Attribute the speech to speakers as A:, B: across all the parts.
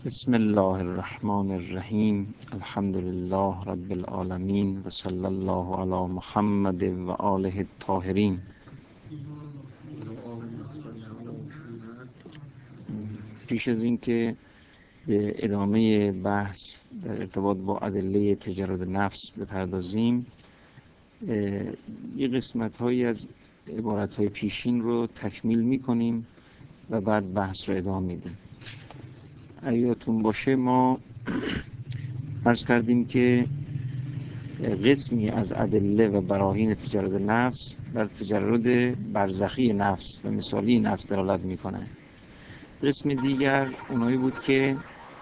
A: بسم الله الرحمن الرحیم. الحمد لله رب العالمین و صلی الله علی محمد و آله الطاهرین. پیش از این که به ادامه بحث در ارتباط با ادله تجرد نفس بپردازیم، یه قسمت هایی از عبارت های پیشین رو تکمیل میکنیم و بعد بحث رو ادامه میدیم. اگه یادتون باشه ما عرض کردیم که قسمی از ادله و براهین تجرد نفس بر تجرد برزخی نفس و مثالی نفس دلالت میکنه. قسم دیگر اونایی بود که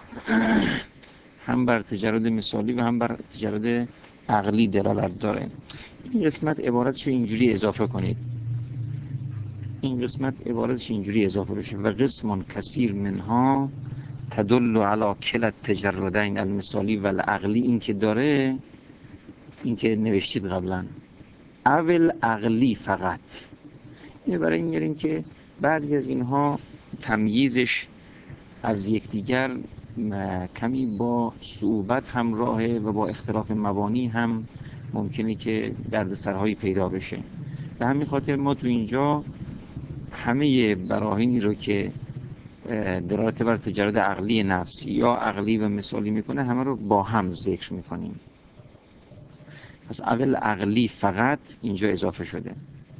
A: هم بر تجرد مثالی و هم بر تجرد عقلی دلالت داره. این قسمت عبارتش اینجوری اضافه کنید، این قسمت عبارتش اینجوری اضافه بشه: و قسم کثیر منها تدل علی کلا التجردین المثالی و العقلی. این که داره، این که نوشتید قبلا، اول عقلی فقط، این برای این میاریم که بعضی از اینها تمییزش از یکدیگر کمی با صعوبت همراهه و با اختلاف مبانی هم ممکنه که دردسرهایی پیدا بشه. به همین خاطر ما تو اینجا همه براهینی رو که دلالت بر تجرد عقلی نفسی یا عقلی و مثالی میکنه همه رو با هم ذکر میکنیم. پس اول عقلی فقط اینجا اضافه شده.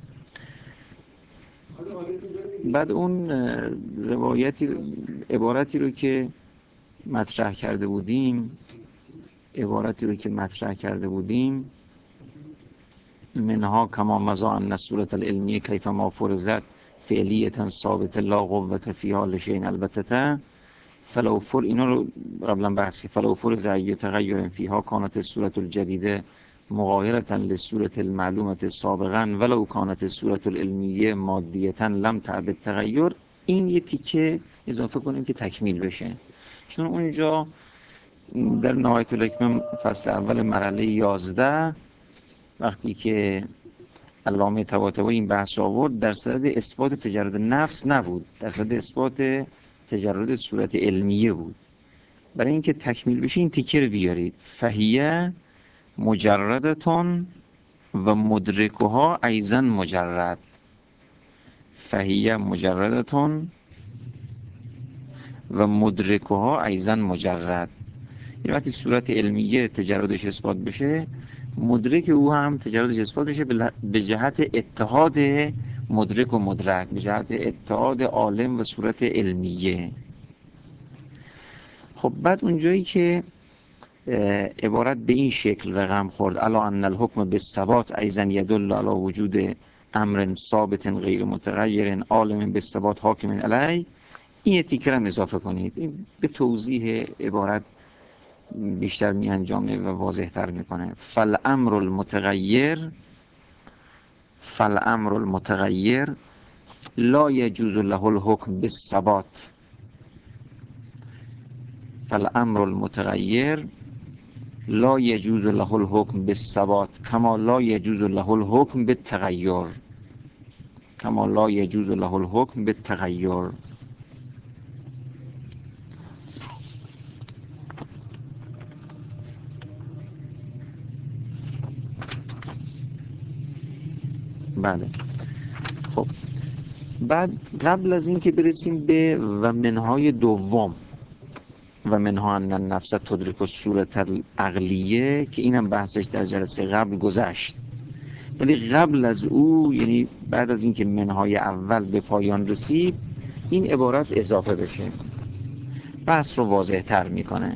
A: بعد اون عبارتی رو که مطرح کرده بودیم منها کما مزا ان صورت العلمیه کیف ما فرضت فعلیتا ثابت لا قوت فیها لشیء البته فلو فر، اینا رو قبلا بحث که فلو فرض ای تغیر فیها کانت الصورت الجدیده مغایرة للصورة المعلومة سابقا ولو کانت الصورت العلمیه مادیتا لم تعد تغییر. این یه تیکه اضافه کنیم که تکمیل بشه، چون اونجا در نهایت الحکمه فصل اول مرحله 11 وقتی که علامه طباطبایی این بحث آورد در صدد اثبات تجرد نفس نبود، در صدد اثبات تجرد صورت علمیه بود. برای اینکه تکمیل بشه این تیکه رو بیارید: فهیه مجردتون و مدرکها ایضا مجرد. فهیه مجردتون و مدرکها ایضا مجرد. یعنی وقتی صورت علمیه تجردش اثبات بشه، مدرک او هم تجردش اثبات بشه به جهت اتحاد مدرک و مدرک، به جهت اتحاد عالم و صورت علمیه. خب بعد اونجایی که عبارت به این شکل رقم خورد الا ان الحکم بالثبات ایضا یدل علی وجود امر ثابت غیر متغیر عالم بالثبات حاکم علی، این یه تیکه هم اضافه کنید. این به توضیح عبارت بیشتر می انجامه و واضح تر میکنه. فالامر المتغیر لا یجوز له الحکم بالثبات. فالامر المتغیر لا یجوز له الحکم بالثبات کما لا یجوز له الحکم بالتغیر. کما لا یجوز له الحکم بالتغیر. بله. خب بعد قبل از این که برسیم به و منهای دوم، و منها ان النفس تدرک الصورت العقلیه، که اینم بحثش در جلسه قبل گذشت، ولی قبل از او، یعنی بعد از اینکه منهای اول به پایان رسید، این عبارت اضافه بشه، بحث رو واضح تر میکنه.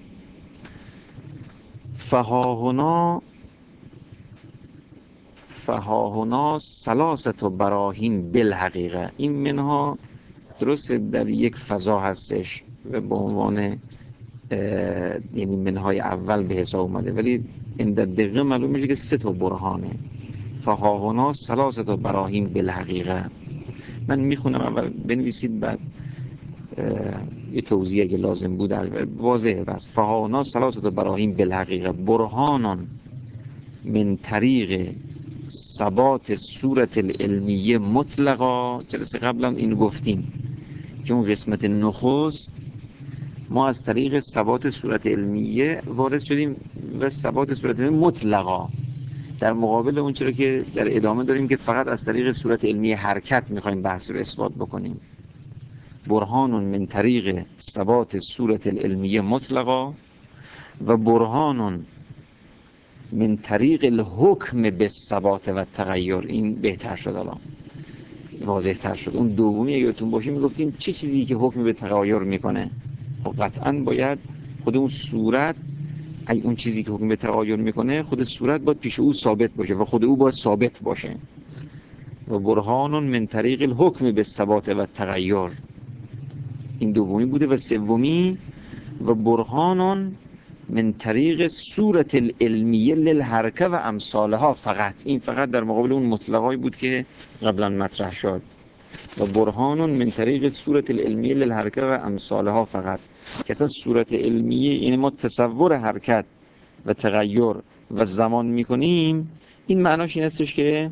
A: فهاهنا ثلاثه براهین بالحقیقه. این منها درست در یک فضا هستش و به عنوان یعنی منهای اول به حساب اومده، ولی این در دقیقه معلوم میشه که 3 تا برهانه. فهاهنا ثلاثه براهین بالحقیقه. من میخونم اول، بنویسید بعد یه توضیح اگه لازم بود واضحه. بس فهاهنا ثلاثه براهین بالحقیقه برهانان من طریق ثبات صورت العلمیه مطلقا. جلسه قبلا اینو گفتیم که اون قسمت نخست ما از طریق ثبات صورت علمیه وارد شدیم و ثبات صورت علمیه مطلقا، در مقابل اون چرا که در ادامه داریم که فقط از طریق صورت علمی حرکت میخوایم بحث رو اثبات بکنیم. برهان من طریق ثبات صورت العلمیه مطلقا و برهان من طریق الحکم به ثبات و تغییر. این بهتر شد، الان واضح تر شد. اون دومی اگرتون باشه میگفتیم چه چیزی که حکم به تغییر میکنه؟ خب قطعا باید خود اون صورت، اون چیزی که حکم به تغییر میکنه، خود صورت باید پیش او ثابت باشه و خود او باید ثابت باشه. و برهان من طریق الحکم به ثبات و تغییر، این دومی بوده. و سومی و برهان من طریق صورت العلمیه للحرکه و امثالها فقط. این فقط در مقابل اون مطلقایی بود که قبلا مطرح شد. و برهان من طریق صورت العلمیه للحرکه و امثالها فقط، که اصلا صورت علمیه یعنی ما تصور حرکت و تغییر و زمان میکنیم، این معناش این هستش که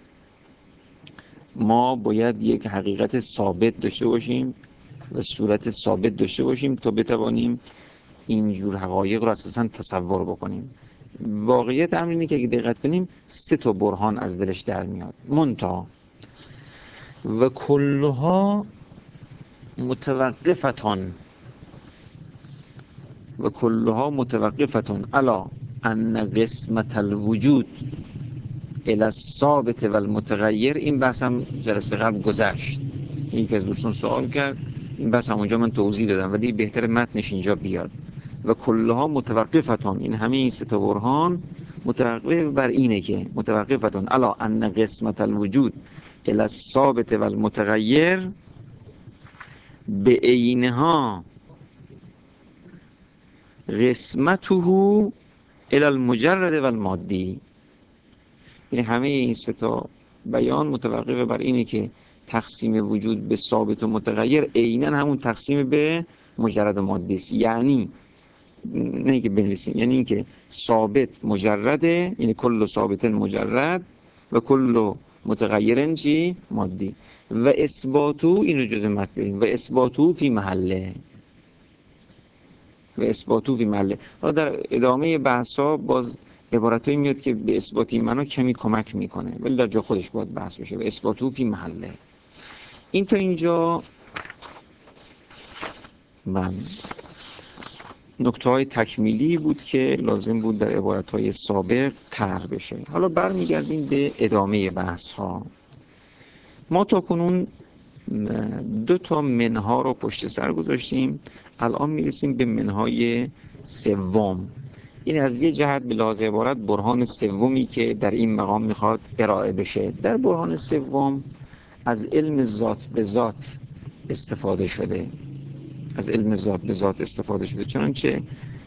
A: ما باید یک حقیقت ثابت داشته باشیم و صورت ثابت داشته باشیم تا بتوانیم اینجور حقایق رو اساساً تصور بکنیم. واقعیت امر اینه که اگه دقت کنیم 3 تا برهان از دلش در میاد، منتها و کلها متوقفتان علی ان قسمت الوجود الی الثابت و المتغیر. این بحث هم جلسه قبل گذشت، یکی از دوستان سوال کرد، این بحث هم اونجا من توضیح دادم ولی بهتر متنش اینجا بیاد. و کلها متوقفتان، این همه این 3 تا برهان متوقف بر اینه که متوقفتان علی ان قسمت الوجود الی الثابت و المتغیر به عینها قسمته الی المجرد و المادی. یعنی همه این 3 تا بیان متوقف بر اینه که تقسیم وجود به ثابت و متغیر عیناً همون تقسیم به مجرد و مادی است. یعنی نه اینکه بنویسیم، یعنی اینکه ثابت مجرده، یعنی کل ثابت مجرد و کل متغیر چی؟ مادی. و اثباتو، این رو جزء متن بریم، و اثباتو فی محله، و اثباتو فی محله. حالا در ادامه بحثا باز عبارتایی میاد که به اثبات این معنا کمی کمک میکنه ولی در جا خودش باید بحث بشه. و اثباتو فی محله. این تا اینجا من نکته‌های تکمیلی بود که لازم بود در عبارت‌های سابق طرح بشه. حالا برمیگردیم به ادامه بحث‌ها. ما تا کنون 2 تا منها رو پشت سر گذاشتیم، الان میرسیم به منهای سوم. این از یه جهت به لحاظ عبارت برهان سومی که در این مقام میخواد ارائه بشه. در برهان سوم از علم ذات به ذات استفاده شده، چنانچه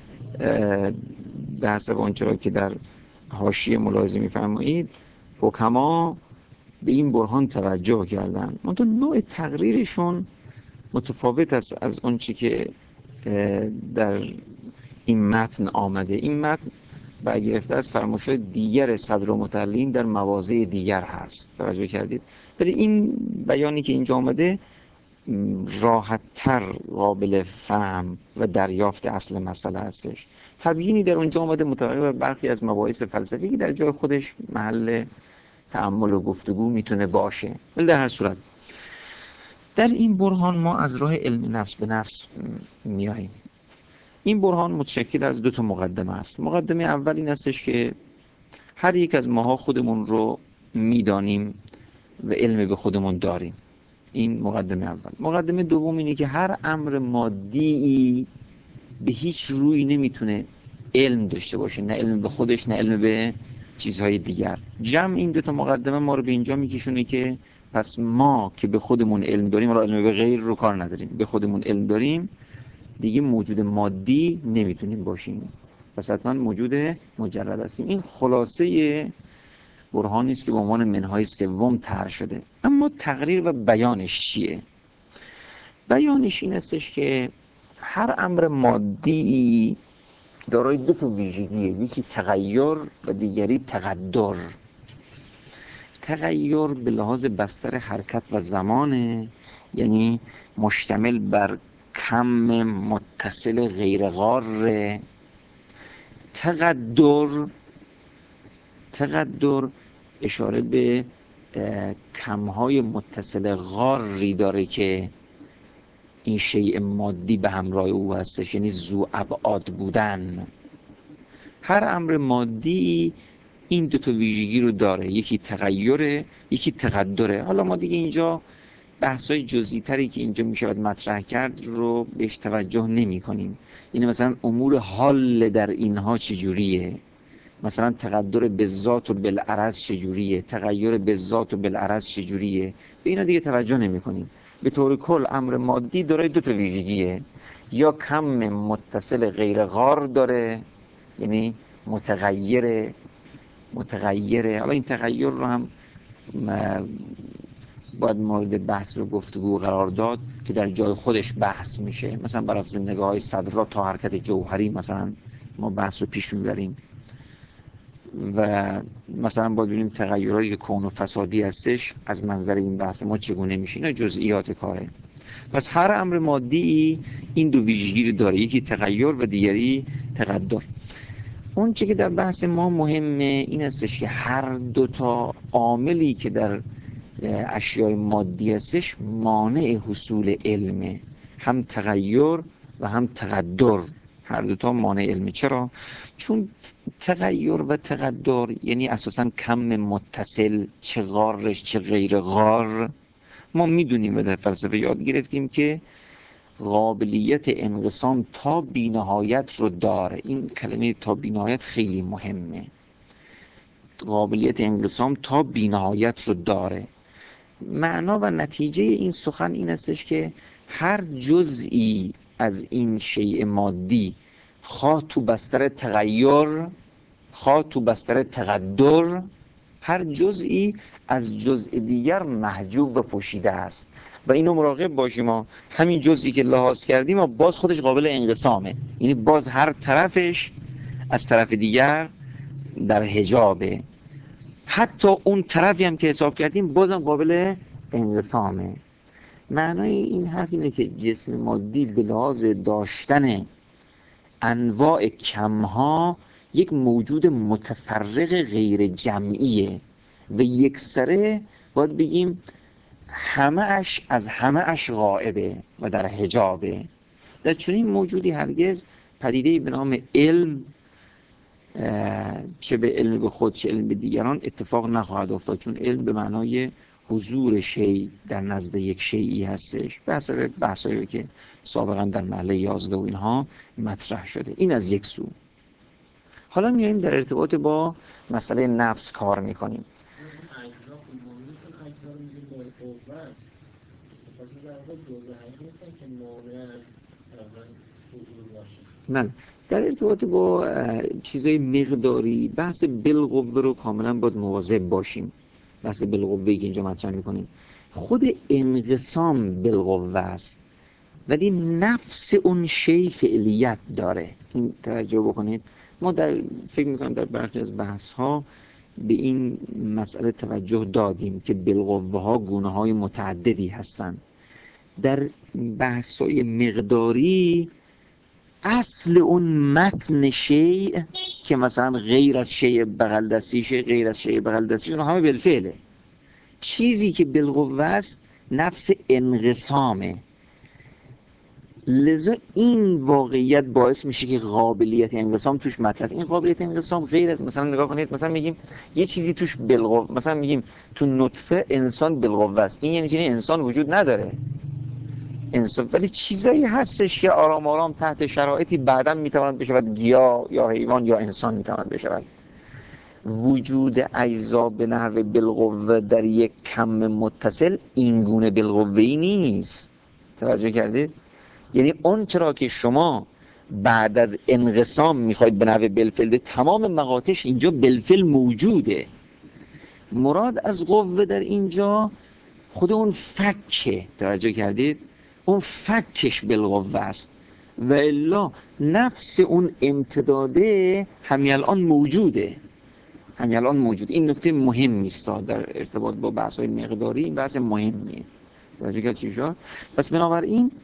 A: به حسب آنچه که در حاشیه ملاحظه می‌فرمایید حکما به این برهان توجه کردن، منتها نوع تقریرشون متفاوت است از آنچه که در این متن آمده. این متن برگرفته از فرمایش‌های دیگر صدر و متعلین در مواضع دیگر هست، توجه کردید؟ ولی این بیانی که اینجا آمده راحت‌تر قابل فهم و دریافت اصل مسئله هستش. تبیینی در اونجا آمده متوقف بر برخی از مباحث فلسفی که در جای خودش محل تأمل و گفتگو میتونه باشه. ولی در هر صورت در این برهان ما از راه علم نفس به نفس میاییم. این برهان متشکل از 2 تا مقدمه است. مقدمه اول این هستش که هر یک از ماها خودمون رو میدانیم و علم به خودمون داریم. این مقدمه اول. مقدمه دوم اینه که هر امر مادی به هیچ روی نمیتونه علم داشته باشه، نه علم به خودش نه علم به چیزهای دیگر. جمع این 2 تا مقدمه ما رو به اینجا میکشونه که پس ما که به خودمون علم داریم، حالا علم به غیر رو کار نداریم، به خودمون علم داریم، دیگه موجود مادی نمیتونیم باشیم، پس حتما موجود مجرد هستیم. این خلاصه برهانی است که به عنوان منهای سوم طرح شده. اما تقریر و بیانش چیه؟ بیانش این استش که هر امر مادی دارای 2 تا ویژگیه، یکی تغییر و دیگری تقدر. تغییر به لحاظ بستر حرکت و زمانه، یعنی مشتمل بر کم متصل غیر غار. تقدر اشاره به کمهای متصل غاری داره که این شیء مادی به همراه او هستش، یعنی ذو ابعاد بودن. هر امر مادی این دو تا ویژگی رو داره، یکی تغیره، یکی تقدره. حالا ما دیگه اینجا بحث‌های جزئی تری که اینجا میشود مطرح کرد رو بهش توجه نمی کنیم. یعنی مثلا امور حال در اینها چجوریه، مثلا تقدر به ذات و بالعرض چجوریه، تغییر به ذات و بالعرض چجوریه، به اینا دیگه توجه نمی کنیم. به طور کل امر مادی داره دو تا ویژگیه، یا کم متصل غیر غار داره، یعنی متغیره. حالا این تغییر رو هم باید مورد بحث و گفتگو قرار داد که در جای خودش بحث میشه. مثلا بر اساس نگاه‌های صدرا تا حرکت جوهری مثلا ما بحث رو پیش میبریم و مثلا باید ببینیم تغییراتی که کون و فسادی هستش از منظر این بحث ما چگونه میشه. اینا جزئیات کاره. پس هر امر مادی این دو ویژگی رو داره، یکی تغییر و دیگری تقدر. اون چی که در بحث ما مهمه این هستش که هر دو تا عاملی که در اشیاء مادی هستش مانع حصول علمه، هم تغییر و هم تقدر، هر دو تا مانع علمه. چرا؟ چون تغییر و تقدر یعنی اساساً کم متصل، چه غارش چه غیر غار. ما میدونیم و در فلسفه یاد گرفتیم که قابلیت انقسام تا بی‌نهایت رو داره. این کلمه تا بی‌نهایت خیلی مهمه. قابلیت انقسام تا بی‌نهایت رو داره. معنا و نتیجه این سخن این استش که هر جزئی از این شیء مادی، خواه تو بستر تغییر خواه تو بستر تقدر، هر جزئی از جزء دیگر محجوب و پوشیده است و اینو مراقب باشیم. ما همین جزئی که لحاظ کردیم و باز خودش قابل انقسامه، یعنی باز هر طرفش از طرف دیگر در حجابه. حتی اون طرفی هم که حساب کردیم بازم قابل انقسامه. معنای این حرف اینه که جسم مادی به لحاظ داشتن انواع کمها یک موجود متفرق غیر جمعیه و یکسره باید بگیم همه اش از همه اش غائبه و در حجابه. در چنین موجودی هرگز پدیده‌ای به نام علم، چه به علم به خود چه علم به دیگران، اتفاق نخواهد افتاد، چون علم به معنای حضور شیء در نزد یک شیئی هستش، به حسب بحثایی که سابقا در محله 11 و اینها مطرح شده. این از یک سو. حالا میایم در ارتباط با مسئله نفس کار میکنیم. من در ارتباط با چیزای مقداری بحث بالقوه رو کاملا باید مواظب باشیم. بحث بالقوه‌ای که اینجا مطرح میکنیم خود انقسام بالقوه است، ولی نفس اون شی فعلیت داره. این توجه بکنید. ما فکر میکنم در برخی از بحث ها به این مسئله توجه دادیم که بالقوه ها گونه های متعددی هستند. در بحث های مقداری اصل اون متن شیء که مثلا غیر از شیء بغل دستیشه، غیر از شیء بغل دستیشه، همه بالفعله. چیزی که بالقوه است نفس انقسامه. لذا این واقعیت باعث میشه که قابلیت انقسام توش مطرح است. این قابلیت انقسام غیر از مثلا نگاه کنید، مثلا میگیم یه چیزی توش بالقوه، مثلا میگیم تو نطفه انسان بالقوه است. این یعنی چی؟ انسان وجود نداره انسان، ولی چیزایی هستش که آرام آرام تحت شرایطی بعداً میتواند بشود گیاه یا حیوان یا انسان میتواند بشود. وجود اجزا به نحو بالقوه در یک کم متصل این گونه بالقوه‌ای نیست. توجه کردید؟ یعنی اون چرا که شما بعد از انقسام میخواید به نحو بالفعل، تمام مقاطعش اینجا بالفعل موجوده. مراد از قوه در اینجا خود اون فکه. توجه کردید؟ اون فکش بالقوه است و الا نفس اون امتداده همین الان موجوده. این نکته مهمی است در ارتباط با بحث‌های مقداری. این بحث مهمیه. توجه کردید چی شد؟ پس بنابراین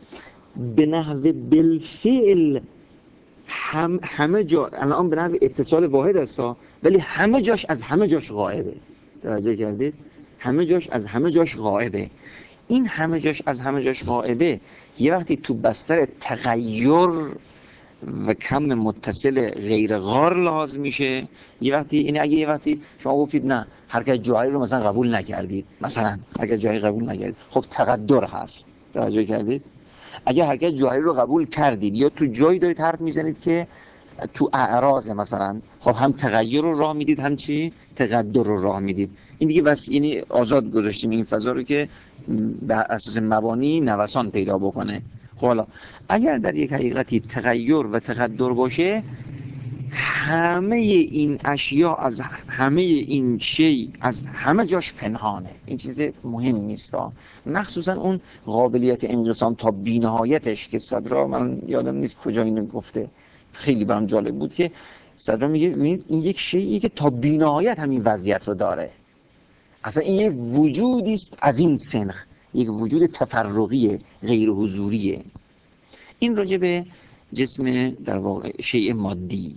A: به نحو بالفعل همه جا الان به نحو اتصال واحد است ولی همه جاش از همه جاش غائبه. توجه کردید؟ همه جاش از همه جاش غائبه. این همه جاش از همه جاش غائبه یه وقتی تو بستر تغییر و کم متصل غیر غار لازم میشه، یه وقتی این اگه یه وقتی شما گفتید نه حرکت جاری رو مثلا قبول نکردید، مثلا حرکت جاری قبول نکردید، خب تقدر هست. توجه کردید؟ اگه حرکت جاری رو قبول کردید یا تو جایی دارید حرف میزنید که تو اعراض مثلا، خب هم تغییر رو راه میدید هم چی تقدر رو راه میدید. این دیگه بس یعنی آزاد گذاشتیم این فضا رو که بر اساس مبانی نوسان پیدا بکنه. خب حالا اگر در یک حقیقتی تغییر و تقدر باشه، همه این اشیا از همه این شی از همه جاش پنهانه. این چیز مهم نیست مخصوصا اون قابلیت انقسام تا بی‌نهایتش که صدرا، من یادم نیست کجا اینو گفته، خیلی برام جالب بود که صدرا میگه این یک شیئی که تا بی‌نهایت همین وضعیت رو داره. اصلا این یک وجودی است از این سنخ، یک وجود تفرقی غیر حضوریه. این راجع به جسم در واقع شیء مادی.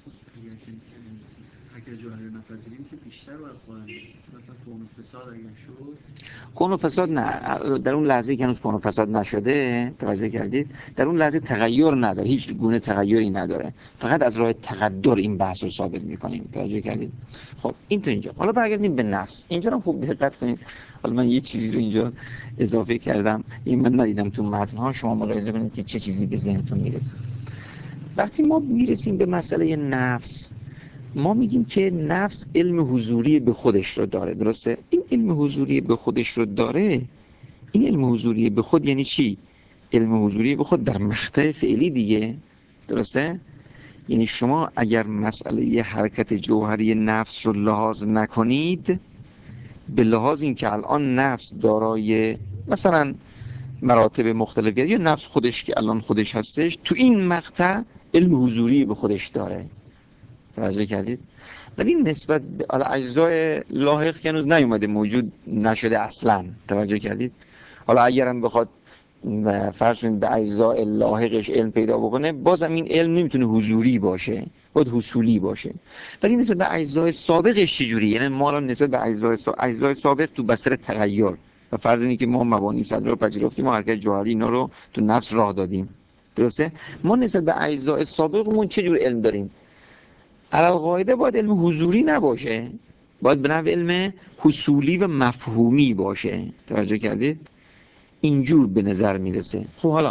B: اگر جوهر نپذیریم که بیشتر باید خواهد مثلا کون و فساد اگر شد،
A: کون و فساد نه، در اون لحظه که هنوز کون و فساد نشده، توجه کردید، در اون لحظه تغییر نداره، هیچ گونه تغییری نداره، فقط از راه تقدر این بحث رو ثابت می‌کنیم. توجه کردید؟ خب این تو اینجا. حالا برگردیم به نفس. اینجا رو خوب دقت کنید. حالا من یه چیزی رو اینجا اضافه کردم، این من ندیدم تو متن‌ها، شما ملاحظه کنید که چه چیزی به ذهنتون میرسه. وقتی ما میرسیم به مسئله نفس، ما میگیم که نفس علم حضوری به خودش رو داره. درسته؟ این علم حضوری به خودش رو داره. این علم حضوری به خود یعنی چی؟ علم حضوری به خود در مقطع فعلی دیگه. درسته؟ یعنی شما اگر مسئله حرکت جوهری نفس رو لحاظ نکنید، به لحاظ این که الان نفس دارای مثلا مراتب مختلفی یا نفس خودش که الان خودش هستش، تو این مقطع علم حضوری به خودش داره. توجه کردید؟ ولی نسبت به اجزای لاحق که هنوز نیومده، موجود نشده اصلا. توجه کردید؟ حالا اگرم بخواد فرض کنید به اجزای لاحقش علم پیدا بکنه، بازم این علم نمیتونه حضوری باشه، باید حصولی باشه. ولی نسبت به اجزای سابقش چجوری؟ یعنی ما الان نسبت به اجزای سابق تو بستر تغییر و فرض اینه که ما مبانی صدر رو پذیرفتیم، ما حرکت جوهری اینا رو تو نفس راه دادیم. درسته؟ ما نسبت به اجزای سابقمون چه جور علم داریم؟ القاعده باید علم حضوری نباشه، باید به نحو علم حصولی و مفهومی باشه. توجه کردید؟ اینجور به نظر میرسه. خب حالا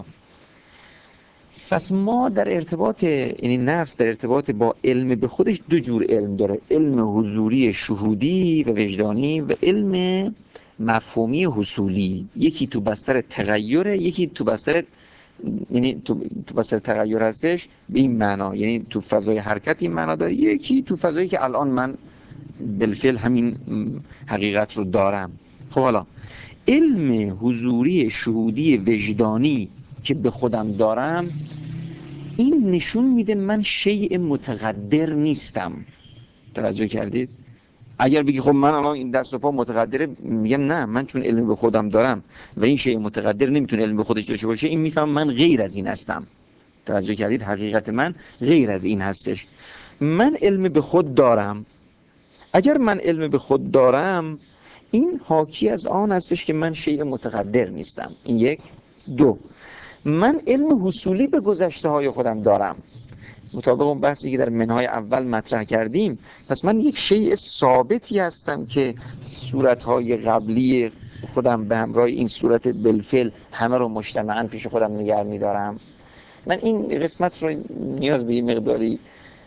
A: پس ما در ارتباط، یعنی نفس در ارتباط با علم به خودش دو جور علم داره: علم حضوری شهودی و وجدانی و علم مفهومی حصولی. یکی تو بستر تغییره، یکی تو بستر، یعنی تو بستر تغییر هستش به این معنا، یعنی تو فضای حرکت این معنا داره، یکی تو فضایی که الان من بالفعل همین حقیقت رو دارم. خب حالا علم حضوری شهودی وجدانی که به خودم دارم، این نشون میده من شیء متقدر نیستم. توجه کردید؟ اگر بگی خب من الان این دست و پا متقدره، میگم نه، من چون علم به خودم دارم و این شیء متقدر نمیتونه علم به خودش داشته باشه، این میفهم من غیر از این هستم. توجه کردید؟ حقیقت من غیر از این هستش. من علم به خود دارم. اگر من علم به خود دارم، این حاکی از آن هستش که من شیء متقدر نیستم. این یک. دو، من علم حصولی به گذشته های خودم دارم. مطابق اون بحثی که در منهای اول مطرح کردیم، پس من یک شیء ثابتی هستم که صورتهای قبلی خودم به همراه این صورت بالفعل همه رو مجتمعاً پیش خودم نگه می‌دارم. من این قسمت رو نیاز به یه مقداری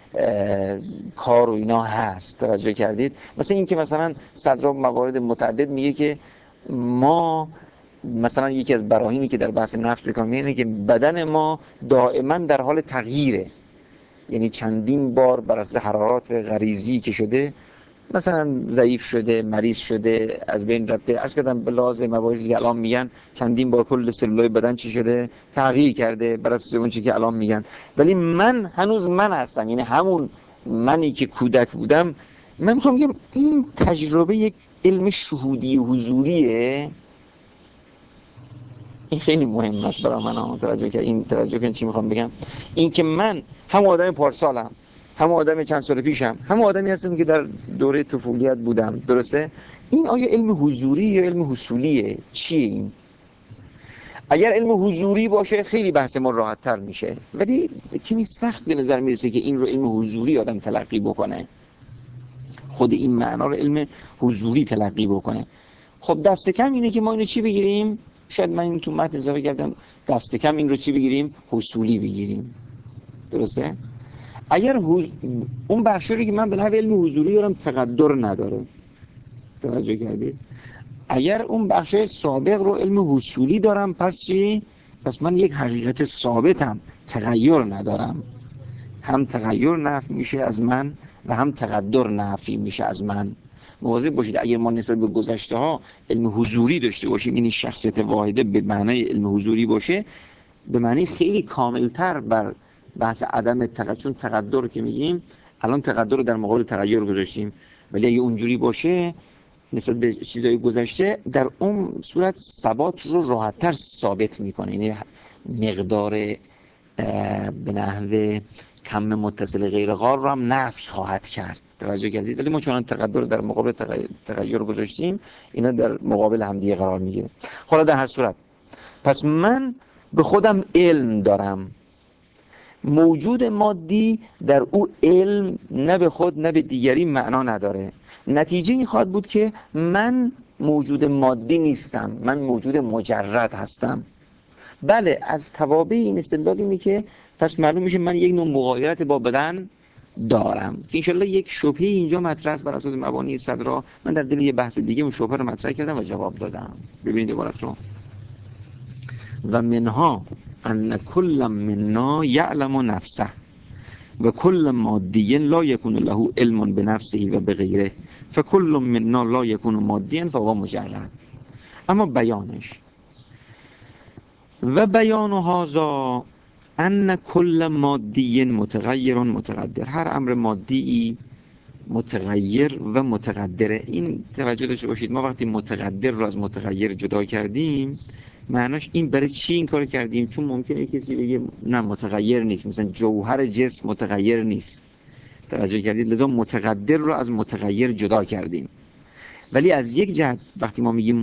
A: کار و اینا هست. توجه کردید؟ مثلا این که مثلا صدر موارد متعدد میگه که ما مثلا یکی از براهینی که در بحث نفس بکنم اینه که بدن ما دائما در حال تغییره، یعنی چندین بار بر اساس حرارات غریزی که شده مثلا ضعیف شده، مریض شده، از بین رفته. عرض کردم به لحاظ مباحثی که الان میگن چندین بار کل سلولای بدن چی شده، تغییر کرده بر اساس اون چیزی که الان میگن. ولی من هنوز من هستم، یعنی همون منی که کودک بودم. من میخوام بگم این تجربه یک علم شهودی حضوریه این خیلی مهم است برای من. توجه کن چی میخوام بگم. این که من هم آدم پارسالم، هم آدم چند سال پیشم، هم آدمی هستم که در دوره طفولیت بودم، درسته؟ این آیا علم حضوری یا علم حصولیه؟ چیه این؟ اگر علم حضوری باشه خیلی بحث ما راحت تر میشه، ولی کمی سخت به نظر میرسه که این رو علم حضوری آدم تلقی بکنه، خود این معنا رو علم حضوری تلقی بکنه. خب دست کم اینه که ما اینو چی بگیریم؟ شاید من این تو متن اضافه کردم، دست کم این رو چی بگیریم؟ حصولی بگیریم، درسته؟ اگر اون بخشی که من به نحو علم حضوری دارم تقدر نداره، توجه کردید؟ اگر اون بخش سابق رو علم حصولی دارم، پس چی؟ پس من یک حقیقت ثابتم، تغییر ندارم. هم تغییر نفی میشه از من و هم تقدر نفی میشه از من. مواظب باشید اگر ما نسبت به گذشته ها علم حضوری داشته باشیم، یعنی شخصیت واحده به معنای علم حضوری باشه، به معنی خیلی کاملتر بر بحث عدم تقدر، چون تقدر که میگیم الان تقدر رو در مقابل تغییر گذاشتیم، ولی اگه اونجوری باشه نسبت به چیزای گذشته، در اون صورت ثبات رو راحت‌تر ثابت میکنه، یعنی مقدار به نحو کم متصل غیر غار رو هم نفی خواهد کرد. توجه کردید؟ ولی ما چون تقدر در مقابل تغییر گذاشتیم، اینا در مقابل هم دیگه قرار میگیره. حالا در هر صورت پس من به خودم علم دارم، موجود مادی در او علم نه به خود نه به دیگری معنا نداره. نتیجه این خواهد بود که من موجود مادی نیستم، من موجود مجرد هستم. بله، از توابع این استدلال اینه که پس معلوم میشه من یک نوع مغایرت با بدن دارم، که انشالله یک شبهه اینجا مطرح است بر اساس مبانی صدرا. من در دل یه بحث دیگه اون شبهه رو مطرح کردم و جواب دادم. ببینید عبارت رو: و منها ان کل منا یعلم نفسه و کل مادی لا یکون له علم بنفسه و بغیره فکل منا لا یکون مادیا فهو مجرد. اما بیانش: و بیان هذا ان کل مادی متغیر متقدر، هر امر مادی متغیر و متقدره. این توجه داشته باشید، ما وقتی متقدر رو از متغیر جدا کردیم، معناش این برای چی این کار کردیم؟ چون ممکنه کسی بگه نه متغیر نیست، مثلا جوهر جسم متغیر نیست، توجه کردید؟ لذا متقدر رو از متغیر جدا کردیم. ولی از یک جهت وقتی ما میگیم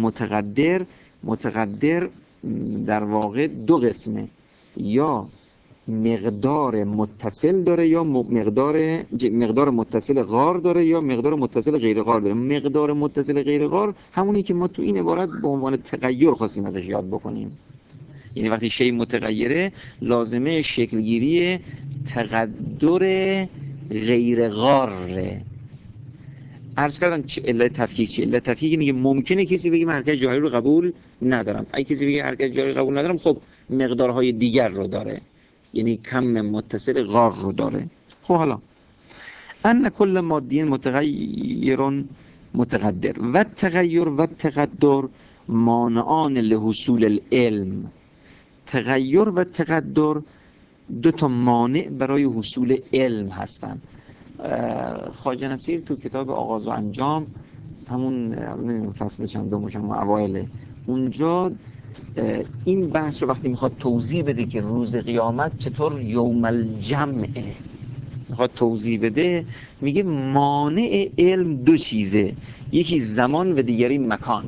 A: متقدر در واقع دو قسمه، یا مقدار متصل داره یا مقدار متصل غار داره یا مقدار متصل غیر غار داره. مقدار متصل غیر غار همونی که ما تو این عبارت به عنوان تغییر خواستیم ازش یاد بکنیم، یعنی وقتی شی متغیره لازمه شکلگیری تقدر غیر غاره. عرض کردم علت تفکیک چیه؟ علت تفکیک اینه که ممکنه کسی بگه من حرکت جاری رو قبول ندارم. اگه کسی بگه حرکت جاری رو قبول ندارم، خب مقدارهای دیگر رو داره، یعنی کم متصل غار رو داره. خب حالا ان کل مادی متغیر متقدر و تغییر و تقدر مانعان لحصول العلم. تغییر و تقدر دو تا مانع برای حصول علم هستند. خواجه نصیر تو کتاب آغاز و انجام، همون فصل چندمش هم اوایل، اونجا این بحث رو وقتی میخواد توضیح بده که روز قیامت چطور یوم الجمعه، میخواد توضیح بده، میگه مانع علم دو چیزه، یکی زمان و دیگری مکان.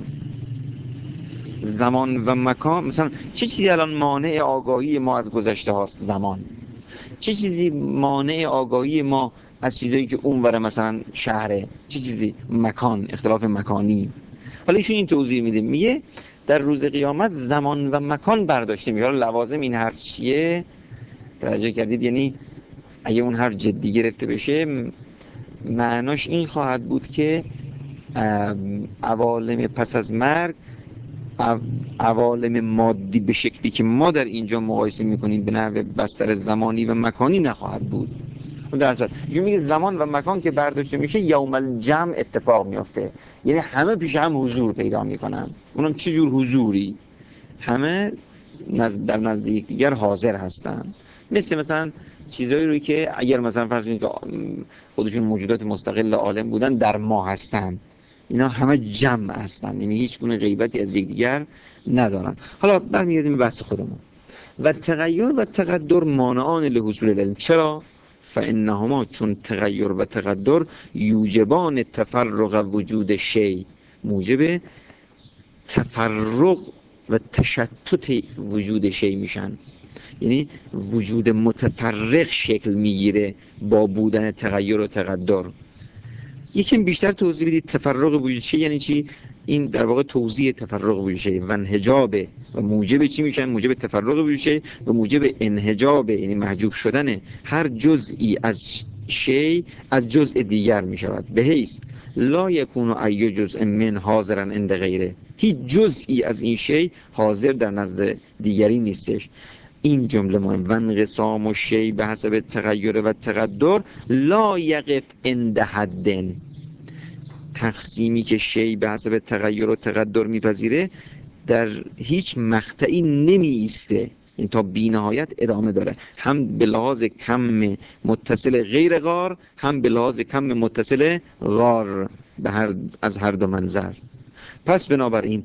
A: زمان و مکان، مثلا چه چیزی الان مانع آگاهی ما از گذشته هاست؟ زمان. چه چیزی مانع آگاهی ما از چیزایی که اونوره مثلا شهره؟ چه چیزی؟ مکان، اختلاف مکانی. حالا ایشون این توضیح میده، میگه در روز قیامت زمان و مکان برداشته میشه. لوازم این حرف چیه؟ توجه کردید؟ یعنی اگه اون حرف جدی گرفته بشه، معناش این خواهد بود که عوالم پس از مرگ، عوالم مادی به شکلی که ما در اینجا مقایسه میکنیم به نحو بستر زمانی و مکانی نخواهد بود. در صورت میگه زمان و مکان که برداشته میشه یوم الجمع اتفاق میفته، یعنی همه پیش هم حضور پیدا میکنن. اونم چه جور حضوری؟ همه در نزد یکدیگر حاضر هستن. مثلا چیزایی روی که اگر مثلا فرض کنید که خودشون موجودات مستقل عالم بودن در ما هستن، اینا همه جمع هستن، یعنی هیچ گونه غیبتی از یکدیگر ندارن. حالا برمیگردیم به بحث خودمون. و تغییر و تقدر مانعان لحصول العلم. چرا؟ فانهما، چون تغییر و تقدر یوجبان تفرق وجود شی، موجب تفرق و تشتت وجود شی میشن، یعنی وجود متفرق شکل میگیره با بودن تغییر و تقدر. یکم بیشتر توضیح بدید تفرق وجود شی یعنی چی؟ این در واقع توضیح تفرق وجود شی. و انحجاب و موجب چی میشن؟ موجب تفرق وجود شی و موجب انحجاب، یعنی محجوب شدن هر جزئی از شی از جزء دیگر میشود. به حیث لا یکون ای جزء من حاضرا عند غیره، هیچ جزئی از این شی حاضر در نزد دیگری نیستش. این جمله مهم. و انقسام الشیء به حسب تغییر و تقدر لا یقف عند حد، تقسیمی که شی به حسب تغییر و تقدر میپذیره در هیچ مقطعی نمی ایسته، این تا بی نهایت ادامه داره، هم به لحاظ کم متصل غیر غار، هم به لحاظ کم متصل غار، از هر دو منظر. پس بنابراین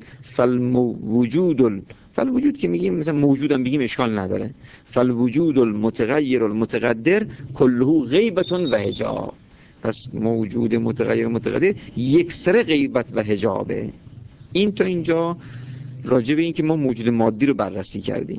A: فالوجود که میگیم مثلا موجودم بگیم اشکال نداره. فالوجود المتغیر المتقدر کله غیبت و حجاب. پس موجود متغیر متقدر یک سر غیبت و حجابه. این تا اینجا راجع به این که ما موجود مادی رو بررسی کردیم.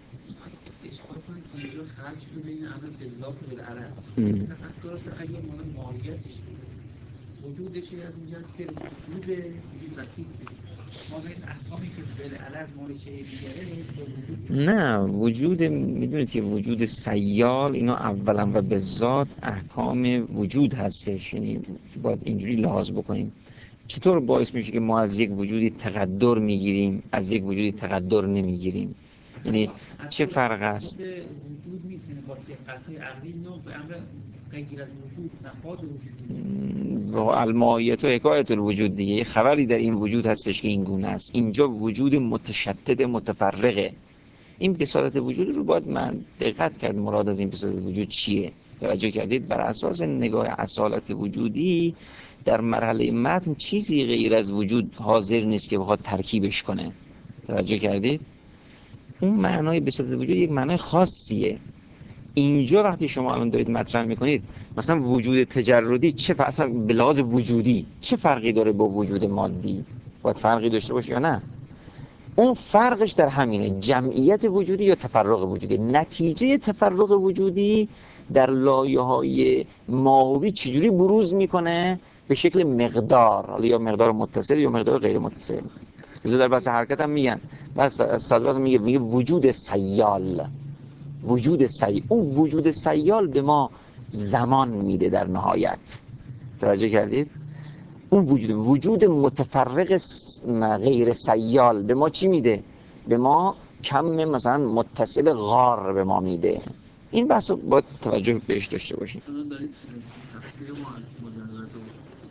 C: وجودش از اینجا که وجود ذاتی ما به احکامی که بالعرض مال چه دیگره
A: نه، وجود میدونید که وجود سیال اینا اولا و به ذات احکام وجود هستش، یعنی باید اینجوری لحاظ بکنیم. چطور باعث میشه که ما از یک وجودی تقدر میگیریم از یک وجودی تقدر نمیگیریم؟ یعنی چه فرق است؟
C: وجود میتونه با دقت عقلی نوع به امر غیر از وجود نفاذ وجود
A: و المایت و حکایت الوجود دیگه، یه خبری در این وجود هستش که این گونه است. اینجا وجود متشدد متفرقه. این بساطت وجود رو باید من دقت کرد مراد از این بساطت وجود چیه. توجه کردید؟ بر اساس نگاه اصالت وجودی در مرحله متن چیزی غیر از وجود حاضر نیست که بخواد ترکیبش کنه. توجه کردید؟ اون معنای بساطت وجود یک معنای خاصیه. اینجا وقتی شما الان دارید مطرح میکنید مثلا وجود تجردی چه اصلا به لحاظ وجودی چه فرقی داره با وجود مادی؟ باید فرقی داشته باشه یا نه؟ اون فرقش در همینه، جمعیت وجودی یا تفرق وجودی. نتیجه تفرق وجودی در لایه‌های ماهوی چجوری بروز میکنه؟ به شکل مقدار، یا مقدار متصل یا مقدار غیر متصل. در بحث حرکت هم میگن، بس صدرات میگه وجود سیال، اون وجود سیال به ما زمان میده در نهایت. توجه کردید؟ اون وجود متفرق غیر سیال به ما چی میده؟ به ما کم مثلا متصل غار به ما میده. این بحث رو باید توجه بهش داشته باشیم.
B: الان دارید تفسیر مجرد رو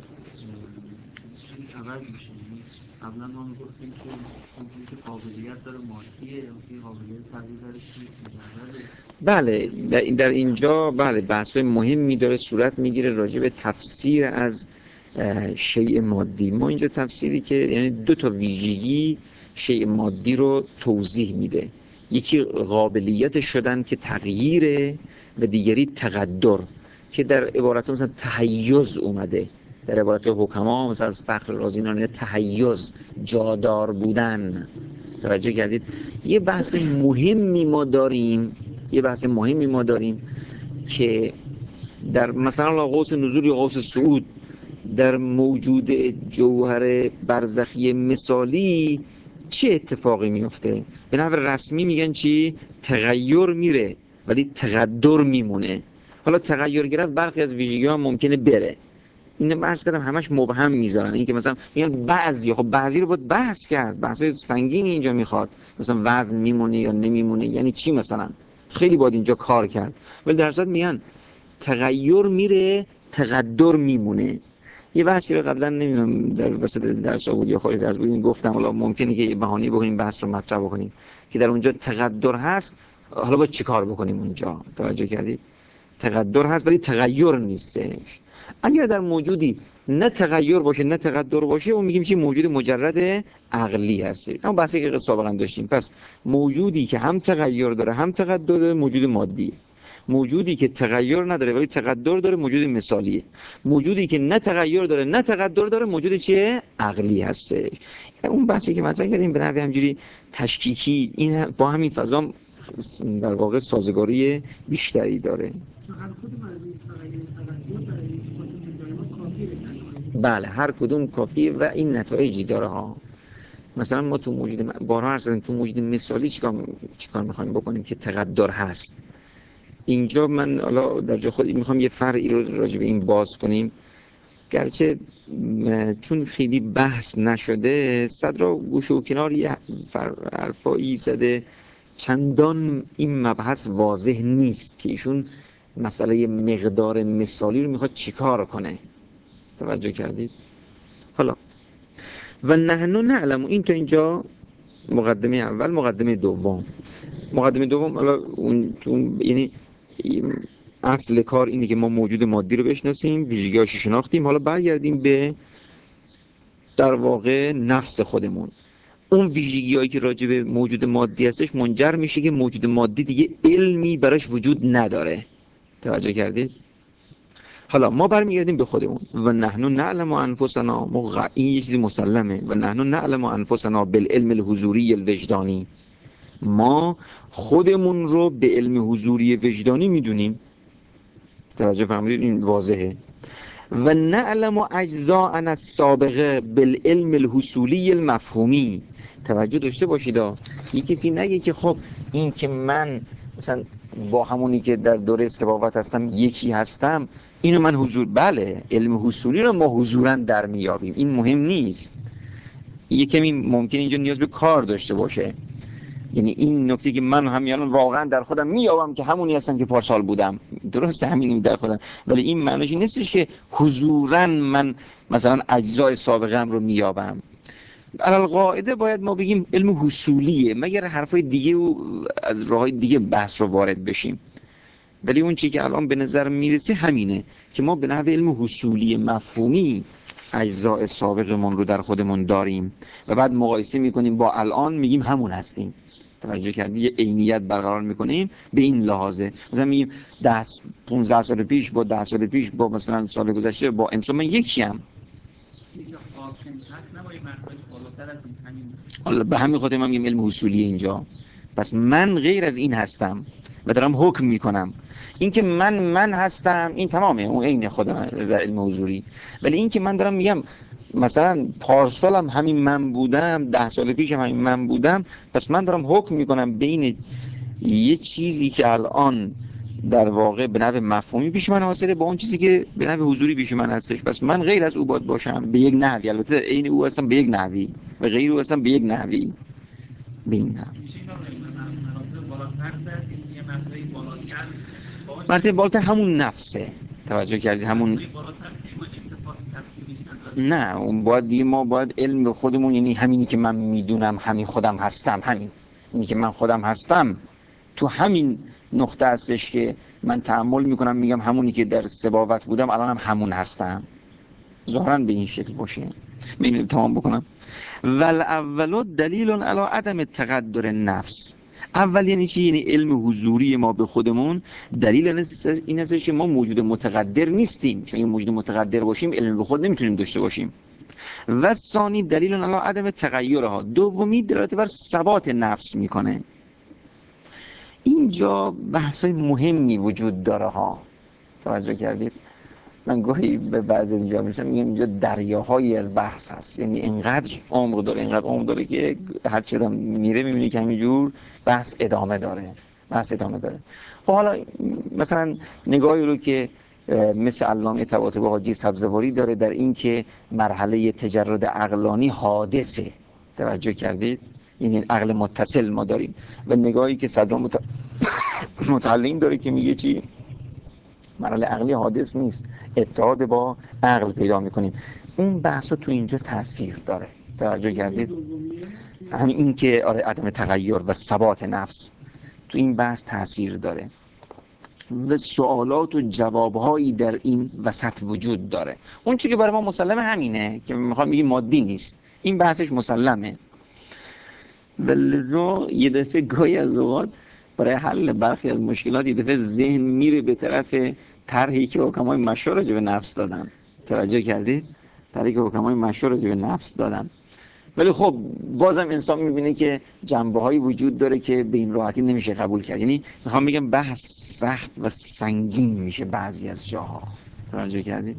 B: عوض میشه. قبلا ما میگفتیم که وجود که قابلیت داره مادیه، این قابلیت تغییر داره چیز مجرده.
A: بله، در اینجا بله بحث مهمی داره صورت میگیره راجع به تفسیر از شیء مادی. ما اینجا تفسیری که یعنی دو تا ویژگی شیء مادی رو توضیح میده، یکی قابلیت شدن که تغییره و دیگری تقدر که در عبارت مثلا تحیز اومده. در عبارت حکما مثلا از فخر رازی نانه تحیز، جادار بودن. توجه کردید؟ یه بحث مهمی ما داریم که در مثلا قوس نزول یا قوس صعود در موجود جوهر برزخی مثالی چه اتفاقی میفته؟ به نحو رسمی میگن چی؟ تغییر میره ولی تقدر میمونه. حالا تغییر گرفت برخی از ویژگی ها ممکنه بره. این عرض کردم همش مبهم میذارن. این که مثلا میگن بعضی رو باید بحث کرد، بحث سنگینی اینجا میخواد، مثلا وزن میمونه یا نمیمونه یعنی چی، مثلا خیلی باید اینجا کار کرد. ولی در صورت میگن تغییر میره تقدر میمونه. یه بحثی رو قبلا نمیدونم در وسط درس بود یا خارج از بود گفتم، حالا ممکنه که بهانه‌ای بکنیم بحث رو مطرح بکنیم که در اونجا تقدر هست، حالا باید چیکار بکنیم اونجا. توجه کردید؟ تقدر هست ولی تغییر نیستش. اگر در موجودی نه تغییر باشه نه تقدر باشه، اون میگیم چی؟ موجود مجرد عقلی هست. اما بحثی که سابقا داشتیم. پس موجودی که هم تغییر داره هم تقدر داره موجود مادیه. موجودی که تغییر نداره ولی تقدر داره موجود مثالیه. موجودی که نه تغییر داره نه تقدر داره موجود چیه؟ عقلی هستش. اون بحثی که مطرح کردیم به نحو همجوری تشکیکی، این با همین فضا در واقع سازگاری بیشتری داره. بله هر کدوم کافیه و این نتایجی داره ها. مثلا ما تو موجود بارها عرض کردیم تو موجود مثالی چیکار میخوایم بکنیم که تقدر هست. اینجا من حالا در جا خود میخوام یه فرعی رو راجع به این باز کنیم، گرچه چون خیلی بحث نشده صدرا گوشه و کنار یه حرفایی زده، چندان این مبحث واضح نیست که ایشون مسئله مقدار مثالی رو میخواد چیکار کنه. توجه کردید؟ حالا و نحن نعلم، این تو اینجا مقدمه اول. مقدمه دوم حالا اون یعنی اصل کار اینه که ما موجود مادی رو بشناسیم، ویژگی‌هاش شناختیم، حالا برگردیم به در واقع نفس خودمون. اون ویژگی‌هایی که راجع به موجود مادی هستش منجر میشه که موجود مادی دیگه علمی براش وجود نداره. توجه کردید؟ حالا ما برمیگردیم به خودمون. و نحن نعلم انفسنا، این یه چیزی مسلمه. و نحن نعلم انفسنا بالعلم الحضوری الوجدانی، ما خودمون رو به علم حضوری وجدانی میدونیم. توجه فرمودید؟ این واضحه. و نعلم اجزاءنا السابقه بالعلم الحصولی المفهومی. توجه داشته باشید یه کسی نگه که خب این که من مثلا با همونی که در دوره سباوت هستم یکی هستم، اینو من حضور، بله علم حصولی رو ما حضوراً در میابیم، این مهم نیست. یه کمی ممکن اینجا نیاز به کار داشته باشه، یعنی این نکته که من همیان واقعا در خودم میابم که همونی هستم که پارسال بودم، درسته همینی در خودم، ولی این معنیش نیستش که حضوراً من مثلا اجزای سابقم رو میابم. القاعده باید ما بگیم علم حصولیه، مگر حرفای دیگه و از راههای دیگه بحث رو وارد بشیم. ولی اون چیزی که الان به نظر میرسه همینه که ما به نحو علم حصولی مفهومی اجزای سابقمون رو در خودمون داریم و بعد مقایسه میکنیم با الان، میگیم همون هستیم. توجه کردید؟ یه عینیت برقرار میکنیم به این لحاظه. مثلا میگیم 15 سال پیش با 10 سال پیش با مثلا سال گذشته با امسال من یکی ام. حالا به همین خاطر من میگم علم حصولی اینجا. پس من غیر از این هستم و دارم حکم میکنم. این که من هستم این تمامه، اون عین خودم در علم حضوری. ولی این که من دارم میگم مثلا پارسالم همین من بودم، 10 سال پیشم همین من بودم، پس من دارم حکم میکنم بین یه چیزی که الان در واقع به نحو مفهومی پیش من حاصله با اون چیزی که به نحو حضوری پیش من هستش. پس من غیر از او باید باشم به یک نحوی، البته عین او هستم به یک نحوی و غیر او هستم به یک نحوی. ببین مرتبه بالاتر همون نفسه. توجه کردید؟ همون نه، اون باید دیگه ما باید علم به خودمون، یعنی همینی که من میدونم همین خودم هستم، همینی که من خودم هستم تو همین نقطه هستش که من تأمل میکنم میگم همونی که در سباوت بودم الان هم همون هستم. ظاهراً به این شکل باشه. ببینید تمام بکنم. والاول دلیل علی عدم تقدر نفس. اول یعنی چی؟ یعنی علم حضوری ما به خودمون دلیل این هستش که ما موجود متقدر نیستیم، چون این موجود متقدر باشیم علم به خود نمیتونیم داشته باشیم. و ثانی دلیل علی عدم تغییرها، دومی دلالت بر ثبات نفس میکنه. اینجا بحثای مهمی وجود داره ها. توجه کردید؟ من گاهی به بعضی اینجا میرسم میگم اینجا دریاهایی از بحث هست، یعنی اینقدر عمق داره که هر چه آدم میره میبینی که همینجور بحث ادامه داره. خب حالا مثلا نگاهی رو که مثل علامه طباطبایی حاجی سبزواری داره در این که مرحله تجرد عقلانی حادثه. توجه کردید؟ یعنی عقل متصل ما داریم. و نگاهی که صدرا متعلم داره که میگه چی؟ مرحله عقلی حادث نیست، اتحاد با عقل پیدا میکنیم. اون بحث تو اینجا تاثیر داره. توجه کردید؟ همین این که آره عدم تغییر و ثبات نفس تو این بحث تاثیر داره. و سوالات و جوابهایی در این وسط وجود داره. اون چیزی که برای ما مسلمه همینه که میخوام بگیم مادی نیست، این بحثش مسلمه. لذا یه دفعه گاهی از اوقات برای حل برخی از مشکلات یه دفعه ذهن میره به طرف طرحی که حکمای مشهور راجع به نفس دادن. توجه کردید؟ طرحی که حکمای مشهور راجع به نفس دادن. ولی خب بازم انسان میبینه که جنبه‌هایی وجود داره که به این راحتی نمیشه قبول کرد. یعنی میخوام بگم بحث سخت و سنگین میشه بعضی از جاها. توجه کردید؟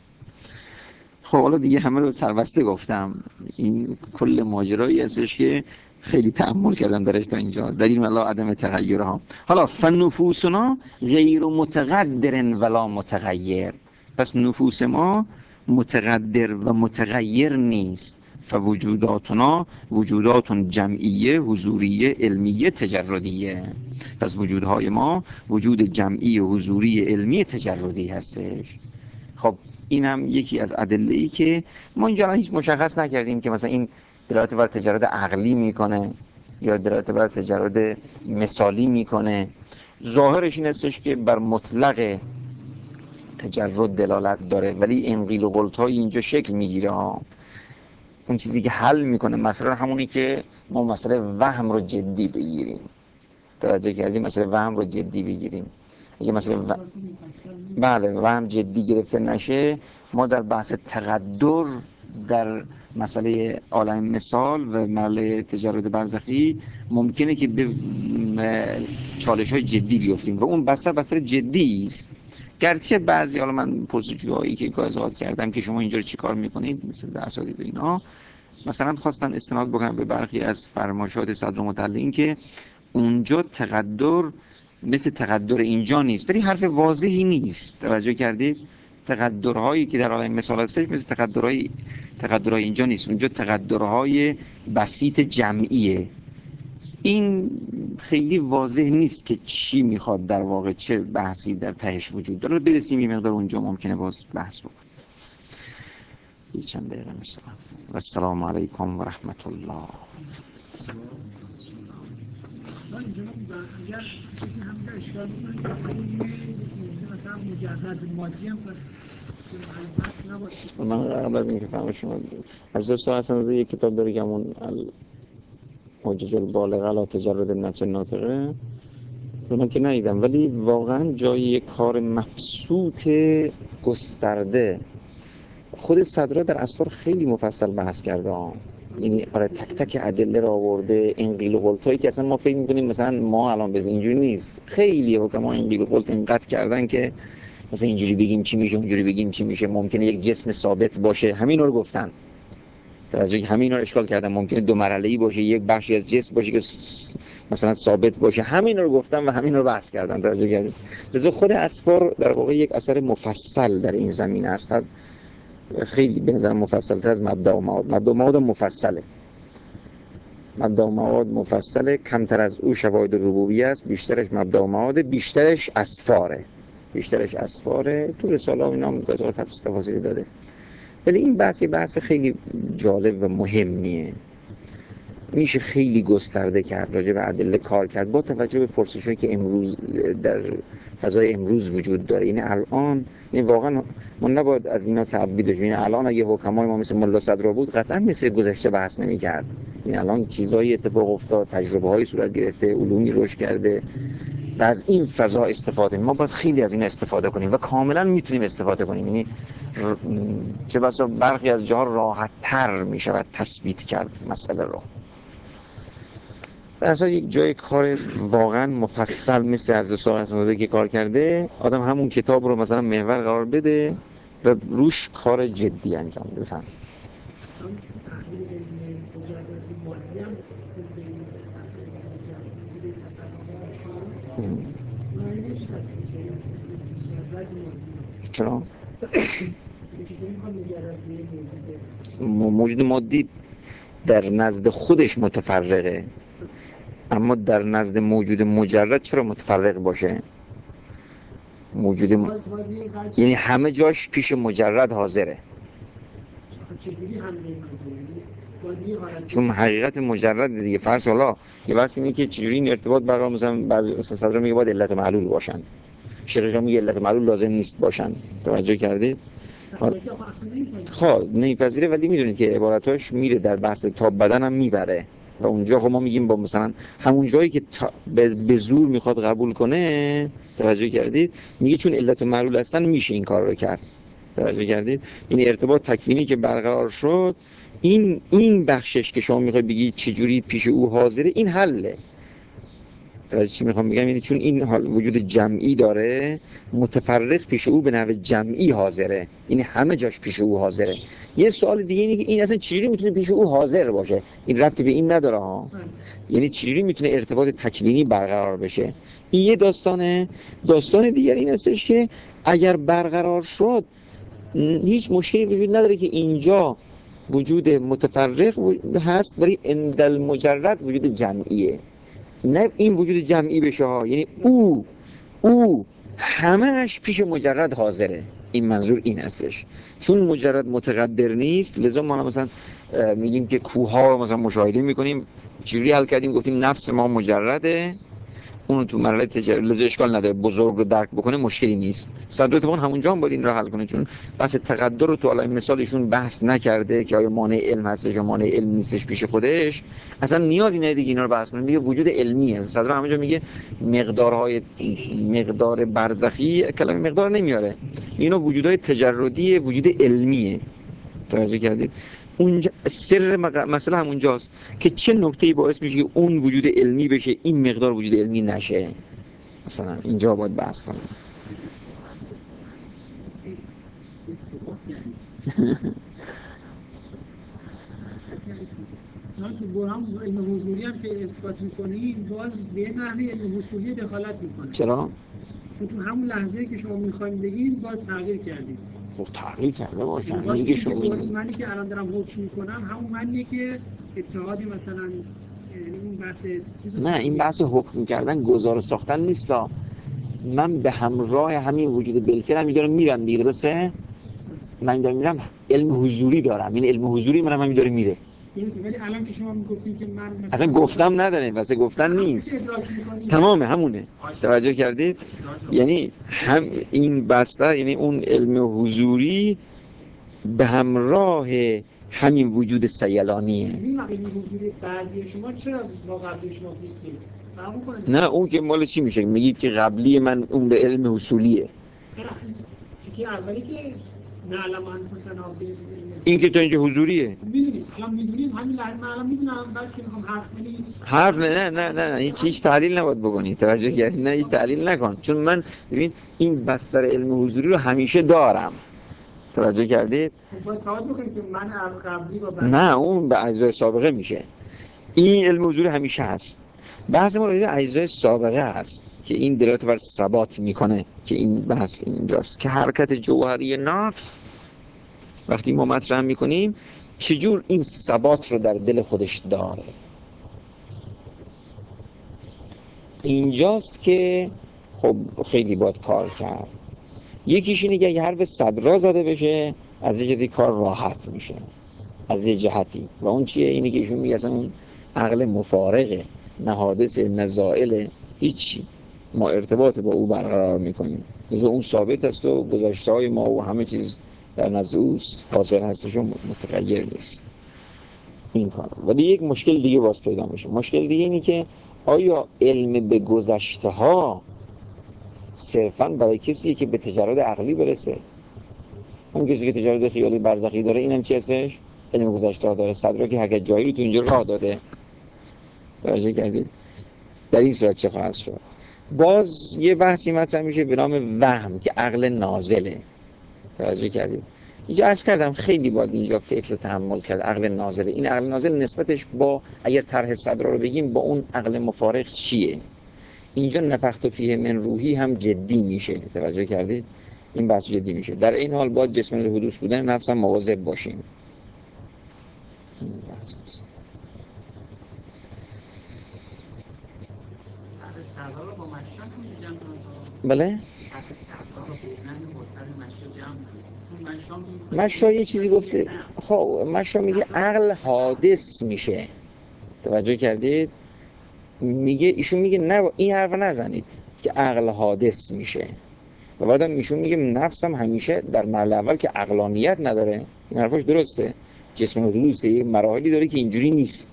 A: خب حالا دیگه همه رو سربسته گفتم. این کل ماجرایی هستش که خیلی تأمل کردم درش تا اینجا. دلیل ولا عدم تغییرها. حالا فنفوسنا غیر متقدر ولا متغیر. پس نفوس ما متقدر و متغیر نیست. فوجوداتنا وجودات جمعیه حضوریه علمیه تجردیه. پس وجودهای ما وجود جمعی حضوری علمی تجردی هستش. خب این هم یکی از ادله‌ای که ما اینجا هیچ مشخص نکردیم که مثلا این دلالت بر تجرد عقلی میکنه یا دلالت بر تجرد مثالی میکنه. ظاهرش این هستش که بر مطلق تجرد دلالت داره، ولی انقیل و قلت‌های اینجا شکل میگیره ها. اون چیزی که حل میکنه مثلا همونی که ما مسئله وهم رو جدی بگیریم. توجه کردیم؟ مسئله وهم رو جدی بگیریم. اگه مثلا بله وهم جدی گرفته نشه، ما در بحث تقدر در مسئله عالم مثال و مسئله تجرد برزخی ممکنه که به چالش‌های جدی بیفتیم و اون بستر جدی است. گرچه بعضی، حالا من پرسجوهایی که گازهات کردم که شما اینجا چی کار میکنید مثل اساتید اینا، مثلا خواستن استناد بکنم به برخی از فرمایشات صدر مطلع، این که اونجا تقدر مثل تقدر اینجا نیست، ولی حرف واضحی نیست. توجه کردید؟ تقدرهایی که در عالم مثال هستش مثل تقدرهای اینجا نیست. اونجا تقدرهای بسیط جمعیه. این خیلی واضح نیست که چی میخواد در واقع، چه بحثی در تهش وجود داره. برسیم یه مقدار اونجا ممکنه باز بحث بکنیم. چند دقیقه مثلا. و السلام علیکم و رحمت الله.
C: اگر چیزی همینجا اشکال میکنه مثلا مجرد مادی هم پس
A: من قبل از اینکه فهم شما از دوست حسن یک کتاب داره که همون حجج البالغه علی تجرد النفس الناطقه اونم که ندیدم، ولی واقعا جای یک کار مبسوط گسترده. خود صدرا در اسفار خیلی مفصل بحث کرده یعنی برای تک تک ادله را آورده. انقیل و قلتایی که اصلا ما فکر می‌کنیم مثلا ما الان بزن اینجوری نیست. خیلی حکما انقیل و قلت اینقدر کردن که مثلا اینجوری بگیم چی میشه، اونجوری بگیم چی میشه، ممکنه یک جسم ثابت باشه، همین رو گفتن. توجه، همین رو اشکال کردن. ممکنه دو مرحله‌ای باشه، یک بخشی از جسم باشه که مثلا ثابت باشه، همین رو گفتن و همین رو بحث کردن. توجه کردید؟ لذا خود اسفار در واقع یک اثر مفصل در این زمینه است. خیلی به نظر مفصل‌تر از مبدأ و معاد. مبدأ و معاد مفصله. مبدأ و معاد مفصله، کمتر از او شواهد ربوبیه است، بیشترش مبدأ و معاد، بیشترش اسفاره. تو رساله اینا هم بذار تفاصیل داده. ولی این بحث خیلی جالب و مهمیه. میشه خیلی گسترده کرد، راجع به ادله کار کرد با توجه به پرسشی که امروز در فضای امروز وجود داره. یعنی الان واقعا ما نباید از اینا تعبید بشیم. یعنی الان اگه حکمای ما مثل ملا صدرا بود قطعا مثل گذشته بحث نمی‌کرد. یعنی الان چیزایی اتفاق افتاد، تجربه‌هایی صورت گرفته، علومی رشد کرده و از این فضا استفاده. ما باید خیلی از این استفاده کنیم و کاملا میتونیم استفاده کنیم. یعنی چه بسا برخی از جاها راحت‌تر میشود تثبیت کرد مسئله رو. اصلا یک جای کار واقعا مفصل مثل از سوال که کار کرده، آدم همون کتاب رو مثلا محور قرار بده و روش کار جدی انجام بده. بفهم چرا؟ موجود مادی در نزد خودش متفرقه، اما در نزد موجود مجرد چرا متفرق باشه؟ یعنی همه جاش پیش مجرد حاضره، چون حقیقت مجرد دیگه. فرض حالا یه بحث اینه که چجوری این ارتباط برقرار، مثلا بعضی صدر میگه باید علت معلول باشن. شیخ اسلام میگه علت معلول لازم نیست باشن. توجه کردید؟ خب نمیپذیره، ولی میدونید که عبارتاش میره در بحث تاب بدن هم میبره و اونجا خب ما میگیم با مثلا همون جایی که به زور میخواد قبول کنه، توجه کردید، میگه چون علت و معلول هستن میشه این کار رو کرد. توجه کردید؟ این ارتباط تکوینی که برقرار شد، این بخشش که شما میخواید بگید چجوری پیش او حاضره، این حله. چی میخوام بگم؟ یعنی چون این حال وجود جمعی داره، متفرق پیش او به نحو جمعی حاضره، این همه جاش پیش او حاضره. یه سوال دیگه اینه که این اصلا چجوری میتونه پیش او حاضر باشه؟ این ربطی به این نداره ها. یعنی چجوری میتونه ارتباط تکوینی برقرار بشه؟ این یه داستانه. داستان دیگر این هستش که اگر برقرار شد هیچ مشکلی وجود نداره که اینجا وجود متفرق هست، ولی عند المجرد وجود جمعیه. نه این وجود جمعی بشه ها، یعنی او همهش پیش مجرد حاضره. این منظور این هستش، چون مجرد متقدر نیست، لذا ما مثلا میگیم که کوه ها رو مثلا مشاهده میکنیم، چجوری حل کردیم؟ گفتیم نفس ما مجرده، اون تو مرحله تجربه، لذا اشکال نداره بزرگ رو درک بکنه، مشکلی نیست. صدرتون همونجا هم باید این رو حل کنه، چون بحث تقدر رو تو علای مثالشون بحث نکرده که آیا مانع علم هستش یا مانع علم نیستش پیش خودش، اصلا نیازی نداره دیگه اینا رو بحث کنه. میگه وجود علمیه. صدر همونجا میگه مقدار برزخی، کلمه مقدار نمیاره، اینا وجودهای تجردی وجود علمیه. توجه کردید؟ اونجا سر مسئله همونجاست که چه نکته‌ای باعث میشه که اون وجود علمی بشه، این مقدار وجود علمی نشه. مثلا اینجا باید بحث کنیم.
C: تو برهان علم حضوری هم که اثبات می‌کنیم، باز به نحوی علم حضوری دخالت می‌کنه.
A: چرا؟
C: چون تو همون لحظه‌ای که شما می‌خواید بگید باز تغییر کردید.
A: خب تغییر کرده باشه.
C: میگه شما معنی که الان دارم حکم می‌کنم همون معنیه که اتحادی مثلا این بحث
A: نه، این بحث حکم کردن گزاره ساختن نیستا. من به همراه همین وجود بالفعل می‌دارم میرم دیگه، درسته؟ من دارم میرم علم حضوری دارم، این علم حضوری منم همین میره.
C: ولی الان که شما میگفتین که من
A: اصلا گفتم نداره، واسه گفتن نیست، تمامه همونه. توجه کردید؟ یعنی هم این بسته، یعنی اون علم حضوری به همراه همین وجود سیلانیه.
C: این علم حضوری بعدی شما چرا با قبلی شما فرق؟
A: نه اون که مال چی میشه؟ میگید که قبلی من اون به علم اصولیه.
C: که اولی که نعلم انفسنا
A: این که تو اینجا حضوریه.
C: میدونید الان میدونید همین لحظه من الان میدونم، بلکه میخوام
A: حرف نه هیچ تحلیل نباید بکنی. توجه کردی؟ نه هیچ تحلیل نکن، چون من ببین این بستر علم حضوری رو همیشه دارم. توجه کردید؟
C: باید ثابت بکنید که من قبلی با
A: نه اون به اجزای سابقه میشه. این علم حضوری همیشه هست. بحث ما راجع به اجزای سابقه هست که این دلالت بر ثبات میکنه، که این بحث اینجاست که حرکت جوهری نفس وقتی ما مطرح میکنیم چجور این ثبات رو در دل خودش داره. اینجاست که خب خیلی باید کار کرد. یکیش اینه که اگه حرف صدرا زده بشه از یه جهتی کار راحت میشه، از یه جهتی. و اون چیه؟ اینه که ایشون میگه اصلا اون عقل مفارقه، نه حادث نه زائل، هیچی، ما ارتباط با او برقرار میکنیم، مثل اون ثابت است و گذشته های ما و همه چیز در نزد اوست، حاصل هستش و متغیر نیست این کار. ولی یک مشکل دیگه باز پیدا میشه. مشکل دیگه اینی که آیا علم به گذشته ها صرفاً برای کسی که به تجرد عقلی برسه؟ اون کسی که تجرد خیالی برزخی داره اینم چی هستش؟ علم گذشته ها داره. صدرا که حرکت جایی رو تو اینجا راه داده. توجه کردید؟ در این صورت چه خواهد شد؟ باز یه بحثی مطرح میشه به نام وهم که عقل نازله. توجه کردید؟ اینجا عرض کردم خیلی باید اینجا فکر رو تحمل کرد. عقل نازله، این عقل نازل نسبتش با اگر طرح صدرا رو بگیم با اون عقل مفارق چیه؟ اینجا نفخت فیه من روحی هم جدی میشه. توجه کردید؟ این بحث جدی میشه. در این حال باید جسمانی حدوث بودن نفس هم مواظب باشیم. بله؟ مشا یه چیزی گفته. خب مشا میگه عقل حادث میشه. توجه کردید؟ میگه ایشون میگه نه این حرف نزنید که عقل حادث میشه. و بعدم ایشون میگه نفس هم همیشه در مرحله اول که عقلانیت نداره. این حرفش درسته. جسم حدوث یک مراحلی داره که اینجوری نیست،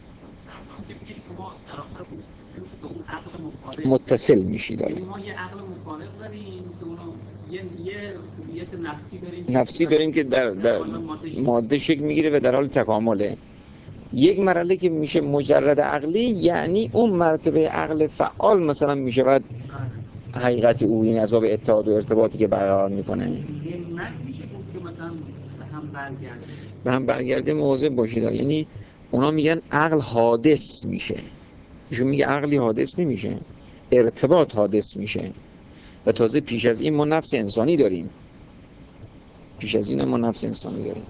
A: متصل میشی داره.
C: ما یه عقل مخالف داریم که اونو یه خوبیت
A: نفسی داریم که در ماده شکل میگیره و در حال تکامله. یک مرحله که میشه مجرد عقلی، یعنی اون مرتبه عقل فعال مثلا میشه بعد حقیقت او، این از باب اتحاد و ارتباطی که برقرار میکنه.
C: میشه بود که مثلا
A: به هم برگرده مواظب باشید. یعنی اونا میگن عقل حادث میشه، ایشون میگه عقلی حادث نمیشه، ارتباط حادث میشه. و تازه پیش از این ما نفس انسانی داریم، پیش از این ما نفس انسانی داریم.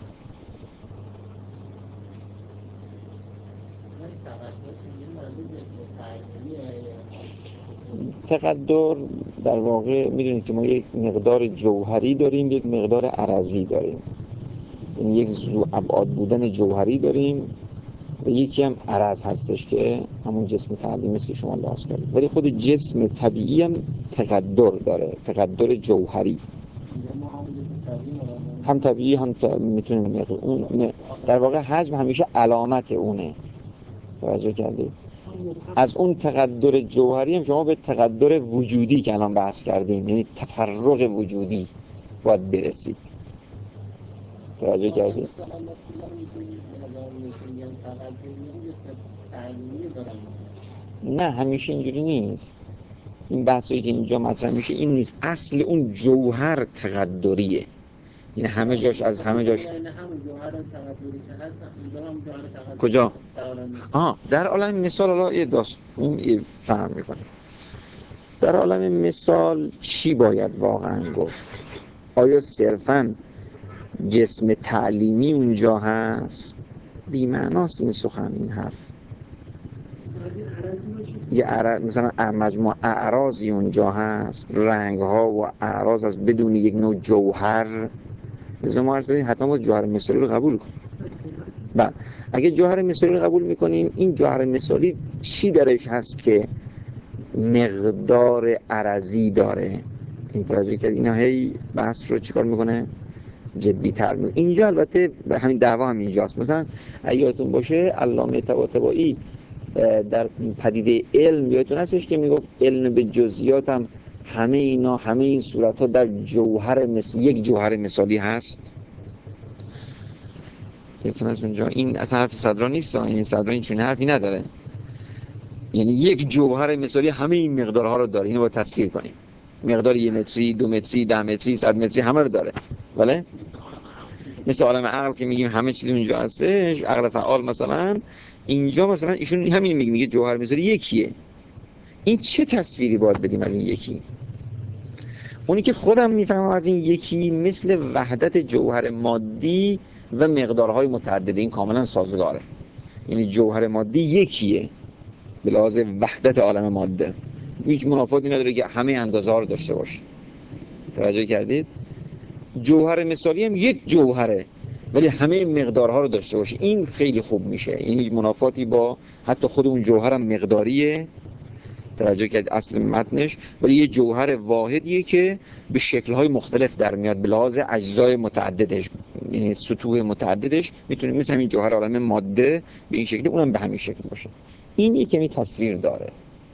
A: تقدر در واقع میدونید که ما یک مقدار جوهری داریم، یک مقدار عرضی داریم. یعنی یک ذو ابعاد بودن جوهری داریم و یکی هم عرض هستش که همون جسم تعلیمی است که شما لحاظ کردید. ولی خود جسم طبیعی هم تقدر داره، تقدر جوهری. هم طبیعی هم میتونه اون در واقع حجم همیشه علامت اونه. توجه کردید؟ از اون تقدر جوهری هم شما به تقدر وجودی که الان بحث کردیم، یعنی تفرق وجودی باید برسید. توجه کردید؟ نه همیشه اینجوری نیست. این بحثایی که اینجا مطرح میشه این نیست. اصل اون جوهر تقدریه، یعنی همه جاش از همه جاش. کجا؟ در عالم مثال الان یه داست اون فهم میکنه. در عالم مثال چی باید واقعا گفت؟ آیا صرفاً جسم تعلیمی اونجا هست؟ بی‌معناست این سخن، این حرف. یه مثلا مجموعه اعراضی اونجا هست، رنگ ها و اعراض از بدون یک نوع جوهر. لازم ما عرض بدیم حتما با جوهر مثالی رو قبول کنیم. بله اگه جوهر مثالی رو قبول میکنیم، این جوهر مثالی چی درش هست که مقدار عرضی داره؟ این توجه کرد اینا هی بحث رو چیکار میکنه؟ جدی تر میکنه. اینجا البته همین دعوا هم اینجاست. مثلا اگه یادتون باشه علامه طباطبایی در پدیده علم یادتون هستش که میگفت علم به جزئیات هم همه اینا، همه این صورت ها در جوهر یک جوهر مثالی هست. یادتون هست اونجا؟ این اصلا حرف صدرا نیست، این صدرا این چون حرفی نداره. یعنی یک جوهر مثالی همه این مقدارها رو داره. اینو باید تسخیر کنیم. مقدار 1 متری، 2 متری، 10 متری، 100 متری همه رو داره. بله؟ مثل عالم عقل که میگیم همه چیز اونجا هستش، عقل فعال مثلا، اینجا مثلا ایشون همین میگه جوهر مثالی یکیه. این چه تصویری باید بدیم از این یکی؟ اونی که خودم میفهمم از این یکی مثل وحدت جوهر مادی و مقدارهای متعدده، این کاملا سازگاره. یعنی جوهر مادی یکیه به لحاظ وحدت عالم ماده، هیچ منافاتی نداره که همه اندازه ها رو داشته باشه. توجه کردید؟ جوهر مثالی هم یک جوهره ولی همه مقدارها رو داشته باشه. این خیلی خوب میشه، این هیچ منافاتی با حتی خود اون جوهر هم مقداریه. توجه کرد اصل متنش، ولی یه جوهر واحدیه که به شکل‌های مختلف در میاد به لحاظ اجزای متعددش، یعنی سطوح متعددش میتونه مثل همین جوهر عالم ماده به این شکل، اونم به همین شکل باشه. این یک کمی تصویر داره.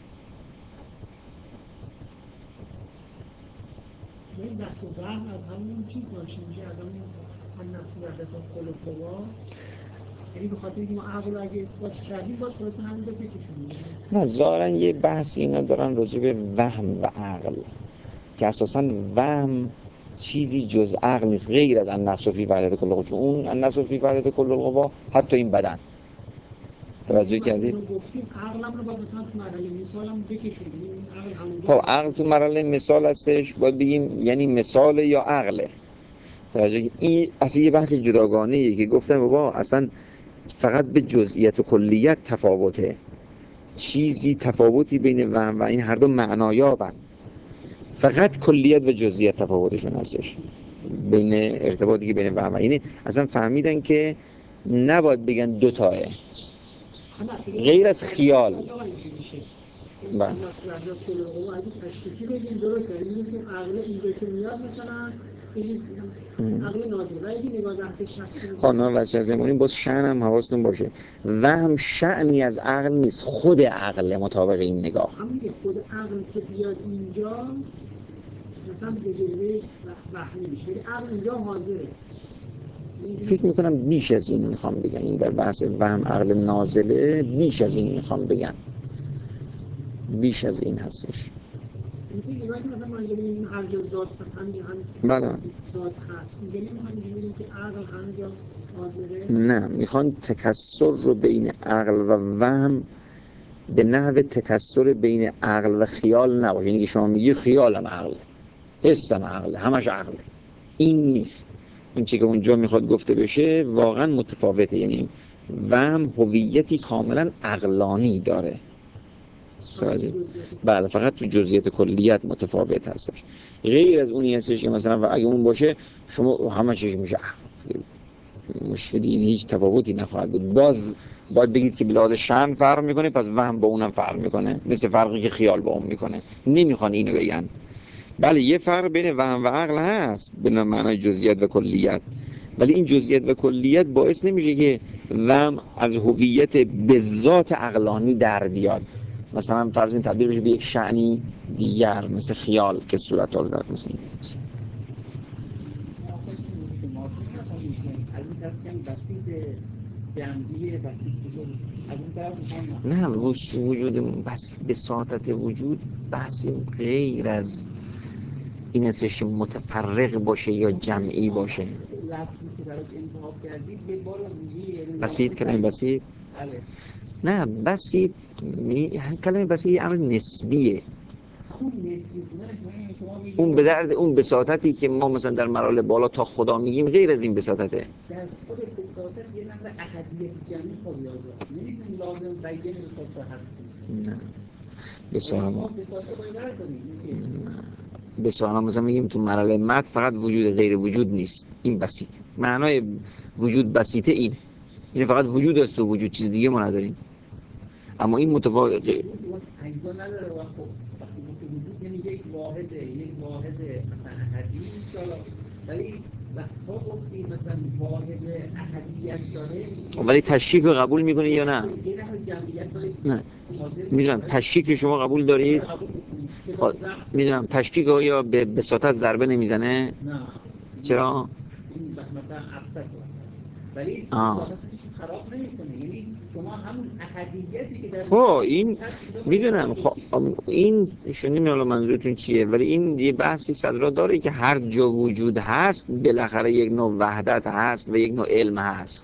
D: این بحث وهم از همون چیز باشه میشه، از همون نفس وحدت و قل و قوا. یعنی بخاطر اینکه ما عقل رو اگه اثبات کردیم باید خلاص همین رو بکشونیم.
A: نه ظاهرا یه بحثی اینا دارن راجع به وهم و عقل که اساساً وهم چیزی جز عقل نیست غیر از النفس فی وحدت کل القوا. چون اون النفس فی وحدت کل القوا حتی این بدن. توجه کردید؟
D: عقلم رو باید مثلا تو مرحله مثال هم بکشونیم.
A: خب عقل تو مرحله مثال هستش، باید بگیم یعنی مثال یا عقله. توجه، این اصلا یه بحث جداگانه‌ایه که گفتم بابا اصلا فقط به جزئیت و کلیت تفاوته، چیزی تفاوتی بین وهم و این هر دو معنایابن، فقط کلیت و جزئیت تفاوتشون هستش بین ارتباطی که بین وهم و اینه. اصلا فهمیدن که نباید بگن دو تاه غیر از خیال. بله.
D: مصرف کل قوا اگه تشکیکی بگیم درسته، میگیم که عقل اینجا که میاد مثلا خیلی عقل نازل، اگه نگاه وقت شخصی
A: خانم واسه زمانی باز شأن هم حواستون باشه، وهم شأنی از عقل نیست، خود عقل مطابق این نگاه.
D: همین خود عقل که بیاد اینجا مثلا به جلوه وحمی میشه، ولی عقل اینجا حاضره.
A: فکر میکنم بیش از این میخوام بگم، این در بحث وهم عقل نازله بیش از این میخوام بگم، بیش از این هستش.
D: مثلا ما میگیم هر جا ذات
A: بله
D: ذات هست، میگیم که عقل همینجا حاضره.
A: نه، میخوان تکثر رو بین عقل و وهم به نحو تکثر بین عقل و خیال نباشه. یعنی که شما میگی خیالم عقله، حسم عقله، همش عقله، این نیست. این چی که اونجا میخواد گفته بشه واقعا متفاوته. یعنی وهم هویتی کاملا عقلانی داره، بله، فقط تو جزئیات کلیت متفاوت هستش. غیر از اونی هستش که مثلا اگه اون باشه شما همه چیز میشه مشکلی، این هیچ تفاوتی نخواهد بود. باز باید بگید که بلحاظ شأن فرق میکنه، پس وهم با اونم فرق میکنه، مثل فرقی که خیال با اون میکنه. نمیخوان اینو بگن. بله یه فرق بین وهم و عقل هست به معنای جزئیات و کلیت، ولی این جزئیات و کلیت باعث نمیشه که وهم از هویت به ذات عقلانی در بیاد. مثلا فرض کنید تبدیل بشه به یک شأنی دیگر مثل خیال که صورت داره در مثل این. نه وجود بس بساطت وجود بحثی غیر از این هستش که متفرق باشه یا جمعی باشه. بسیط کلمه بسیط؟ نه بسیط کلمه بسیط یه امر نسبیه. اون به درد اون بساطتی که ما مثلا در مراحل بالا تا خدا میگیم غیر از این بساطته.
C: در خود بساطت یه نظر احدیت جمعی خود یازد نمیدونی لازم بیگه بساطت هست.
A: نه بساطت مثلا میگیم تو مراحل مد فقط وجود غیر وجود نیست، این بسیط. معنای وجود بسیطه اینه، این فقط وجود است و وجود، چیز دیگه ما نداریم. اما این متفاوته.
C: اجزا نداره و خب وجود یعنی یک واحد مثلا احدی انشاءالله، ولی وقتا گفتی مثلا واحد احدیت داره،
A: ولی تشکیک رو قبول میکنی یا نه؟ نه میدونم تشکیک شما قبول دارید؟ میدونم تشکیک ها یا به بساطت ضربه نمیزنه؟
C: نه
A: چرا؟
C: مثلا افسد ولی خراب نمیکنه، یعنی شما همون احدیتی که در
A: خب این میدونم، خب این شنیدم حالا منظورتون چیه، ولی این یه بحثی صدرا داره که هر جا وجود هست بالاخره یک نوع وحدت هست و یک نوع علم هست،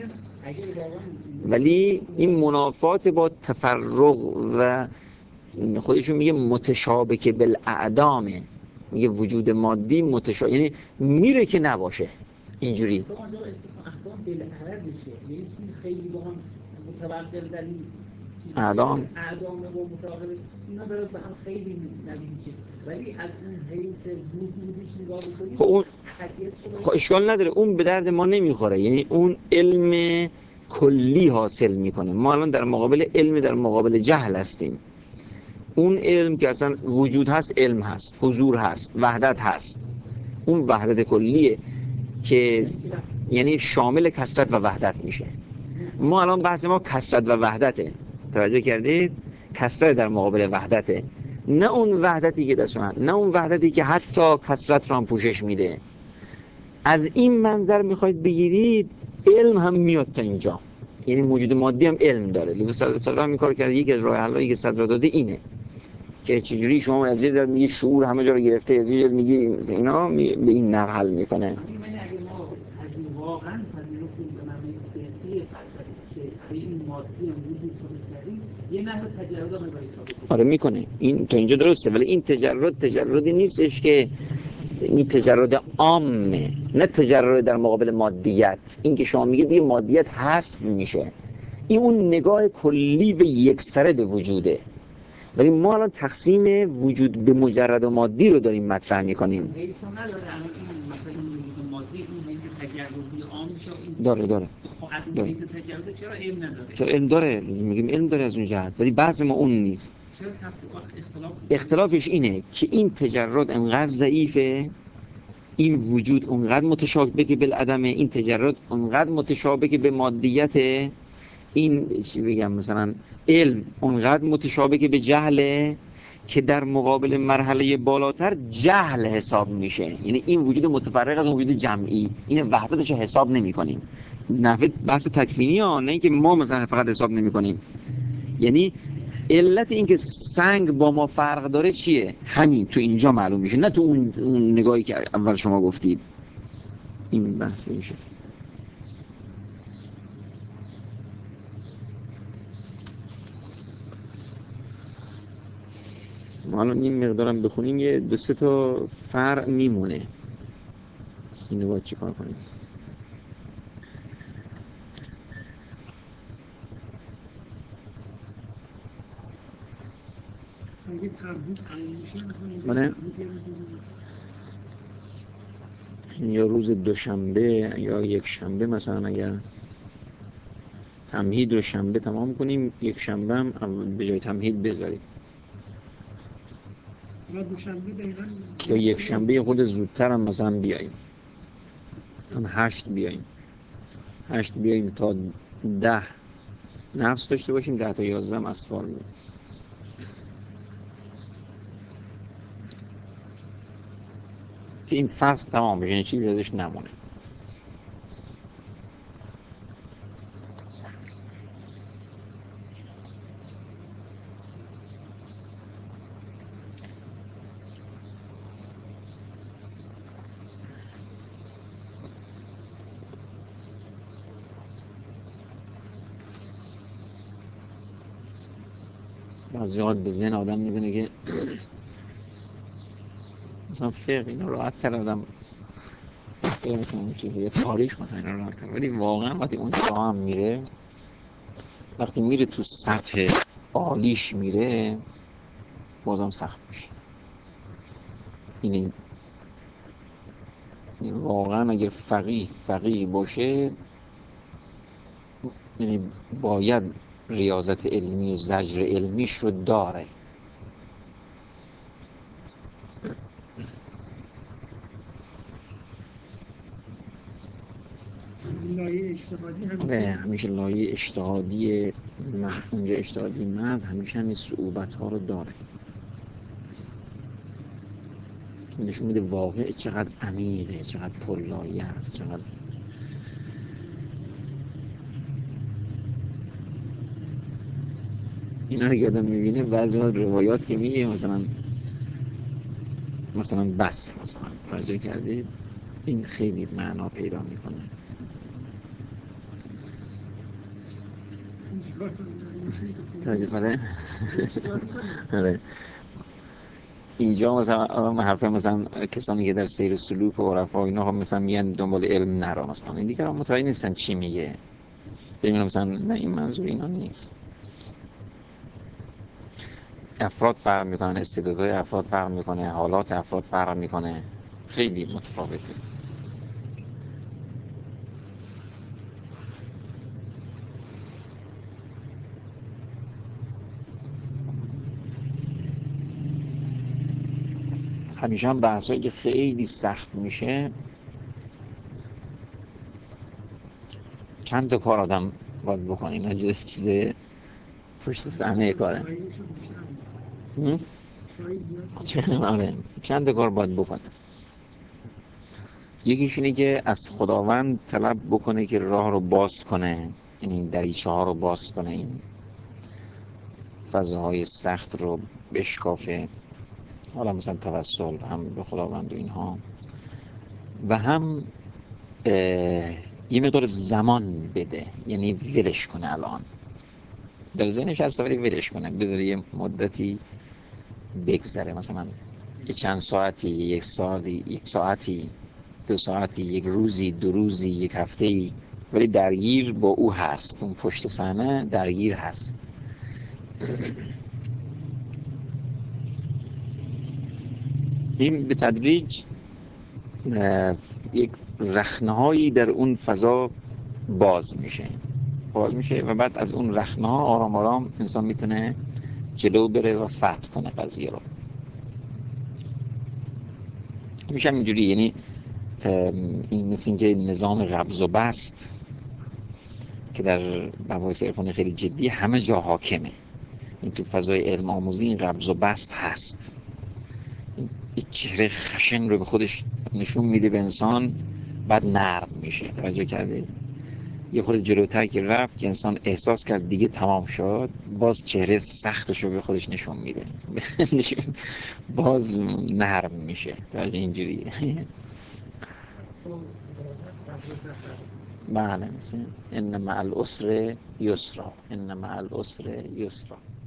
A: ولی این منافات با تفرق و خودشون میگه متشابک بالاعدامه، میگه وجود مادی متشابه، یعنی میره که نباشه اینجوری.
C: خیلی با هم متوقع در این
A: اعدام
C: و متوقع اینا داره به هم خیلی نزدیکه، ولی از اون حیث وجودیش نگاه بکنید
A: خب اشکال نداره، اون به درد ما نمیخوره. یعنی اون علم کلی حاصل میکنه. ما الان در مقابل علم در مقابل جهل هستیم. اون علم که اصلا وجود هست، علم هست، حضور هست، وحدت هست، اون وحدت کلیه که یعنی شامل کثرت و وحدت میشه. ما الان بحث ما کثرت و وحدته، توجه کردید؟ کثرت در مقابل وحدته، نه اون وحدتی که دست من، نه اون وحدتی که حتی کثرت را هم پوشش میده. از این منظر میخواید بگیرید علم هم میاد تا اینجا، یعنی موجود مادی هم علم داره. لذا صدر هم این کار کرده. یکی از راه حلایی که صدر داده اینه که چجوری شما از یه در میگی شعور همه جا رو گرفته، از یه در میگی اینا به این نحو حل میکنه.
C: واقعا پذیرفتیم به معنی سیاسی فلسفی که این مادی هم وجود کنید یه نحو تجرد هم باید ثابت
A: آره میکنه. این تا اینجا درسته، ولی این تجردی نیستش که این تجرد عامه، نه تجرد در مقابل مادیت. این که شما میگید دیگه مادیت هست میشه، این اون نگاه کلی و یکسره به وجوده. ولی ما الان تقسیم وجود به مجرد و مادی رو داریم مطرح میکنیم. داره
C: چرا علم نداره؟
A: چرا علم داره؟ میگیم علم داره از اون جهت، ولی بعض ما اون نیست.
D: چرا
A: اختلافش اینه که این تجرد انقدر ضعیفه، این وجود اونقدر متشابه که بالعدم، این تجرد اونقدر متشابه که به مادیت، این چی بگم مثلا علم اونقدر متشابه که به جهله، که در مقابل مرحله بالاتر جهل حساب میشه. یعنی این وجود متفرق از وجود جمعی، این وحدتش حساب نمی کنیم. نحوه بحث تکوینی ها، نه اینکه ما مثلا فقط حساب نمی کنیم. یعنی علت اینکه سنگ با ما فرق داره چیه؟ همین تو اینجا معلوم میشه، نه تو اون نگاهی که اول شما گفتید. این بحث میشه. ما الان این مقدارم بخونیم یه 2-3 تا فرع میمونه. اینو باید چی کار کنیم؟ منه یا روز دوشنبه یا یک شنبه مثلا، اگر تمهید رو شنبه تمام کنیم، یک شنبه هم به جای تمهید بذاریم، یا یک شنبه خود زودتر هم مثلا بیاییم، مثلا 8 بیاییم، 8 بیاییم تا 10 نفس داشته باشیم، 10 تا 11 هم اصفار بیاییم. که این فصل تمام بشه، یعنی چیزی ازش نمونه. بعضی وقت به ذهن آدم میزنه که مثلا فقه اینا راحت تر آدم فقه مثلا چیزی تاریخ مثلا اینا راحت تر، ولی واقعا وقتی اون جا هم میره، وقتی میره تو سطح عالیش میره، بازم سخت میشه. این واقعا اگر فقیه باشه، یعنی باید ریاضت علمی و زجر علمیش رو داره. نه همیشه لایه اجتهادی، اونجا اجتهادی محض همیشه همین صعوبت ها رو داره. نشون میده واقع چقدر عمیقه، چقدر پرلایه است، چقدر اینا رو که آدم میبینه. بعضی وقت روایات که میگه مثلا بس مثلا توجه کردید، این خیلی معنا پیدا میکنه. توجه کنه. اینجا مثلا حرف مثلا کسانی که در سیر سلوک و عرفا اینا هم مثلا میگن دنبال علم نرا، مثلا این دیگه متوجه نیستن چی میگه. ببینم مثلا نه این منظور اینا نیست. افراد فرق میکنن، استعدادهای افراد فرق میکنه، حالات افراد فرق میکنه، خیلی متفاوته. همیشه هم بحثایی که خیلی سخت میشه، چند تا کار آدم باید بکنه. اینا جز چیز پشت صحنه کاره. چند تا کار باید بکنه. یکیش اینه که از خداوند طلب بکنه که راه رو باز کنه، این دریچه ها رو باز کنه، این فضاهای سخت رو بشکافه. حالا مثلا توسل هم به خداوند و اینها، و هم یه مقدار زمان بده، یعنی ولش کنه. الان در ذهنش هست ولی ولش کنه، بذاره یه مدتی بگذره، مثلا یه چند ساعتی، یک ساعتی، 2 ساعتی، یک روزی، 2 روزی، یک هفته‌ای، ولی درگیر با او هست، اون پشت صحنه درگیر هست. این به تدریج یک رخنه‌هایی در اون فضا باز میشه و بعد از اون رخنه‌ها آرام آرام انسان میتونه جلو بره و فتح کنه قضیه رو. میشه اینجوری، یعنی این مثل اینکه نظام قبض و بسط که در مباحث عرفانی خیلی جدی همه جا حاکمه. این تو فضای علم آموزی این قبض و بسط هست. این چهره خشن رو به خودش نشون میده به انسان، بعد نرم میشه. توجه کرده؟ یه خورده جلوتر که رفت که انسان احساس کرد دیگه تمام شد، باز چهره سختش رو به خودش نشون میده باز نرم میشه. توجه اینجوریه. بله، مثل ان مع العسر یسرا، ان مع العسر یسرا.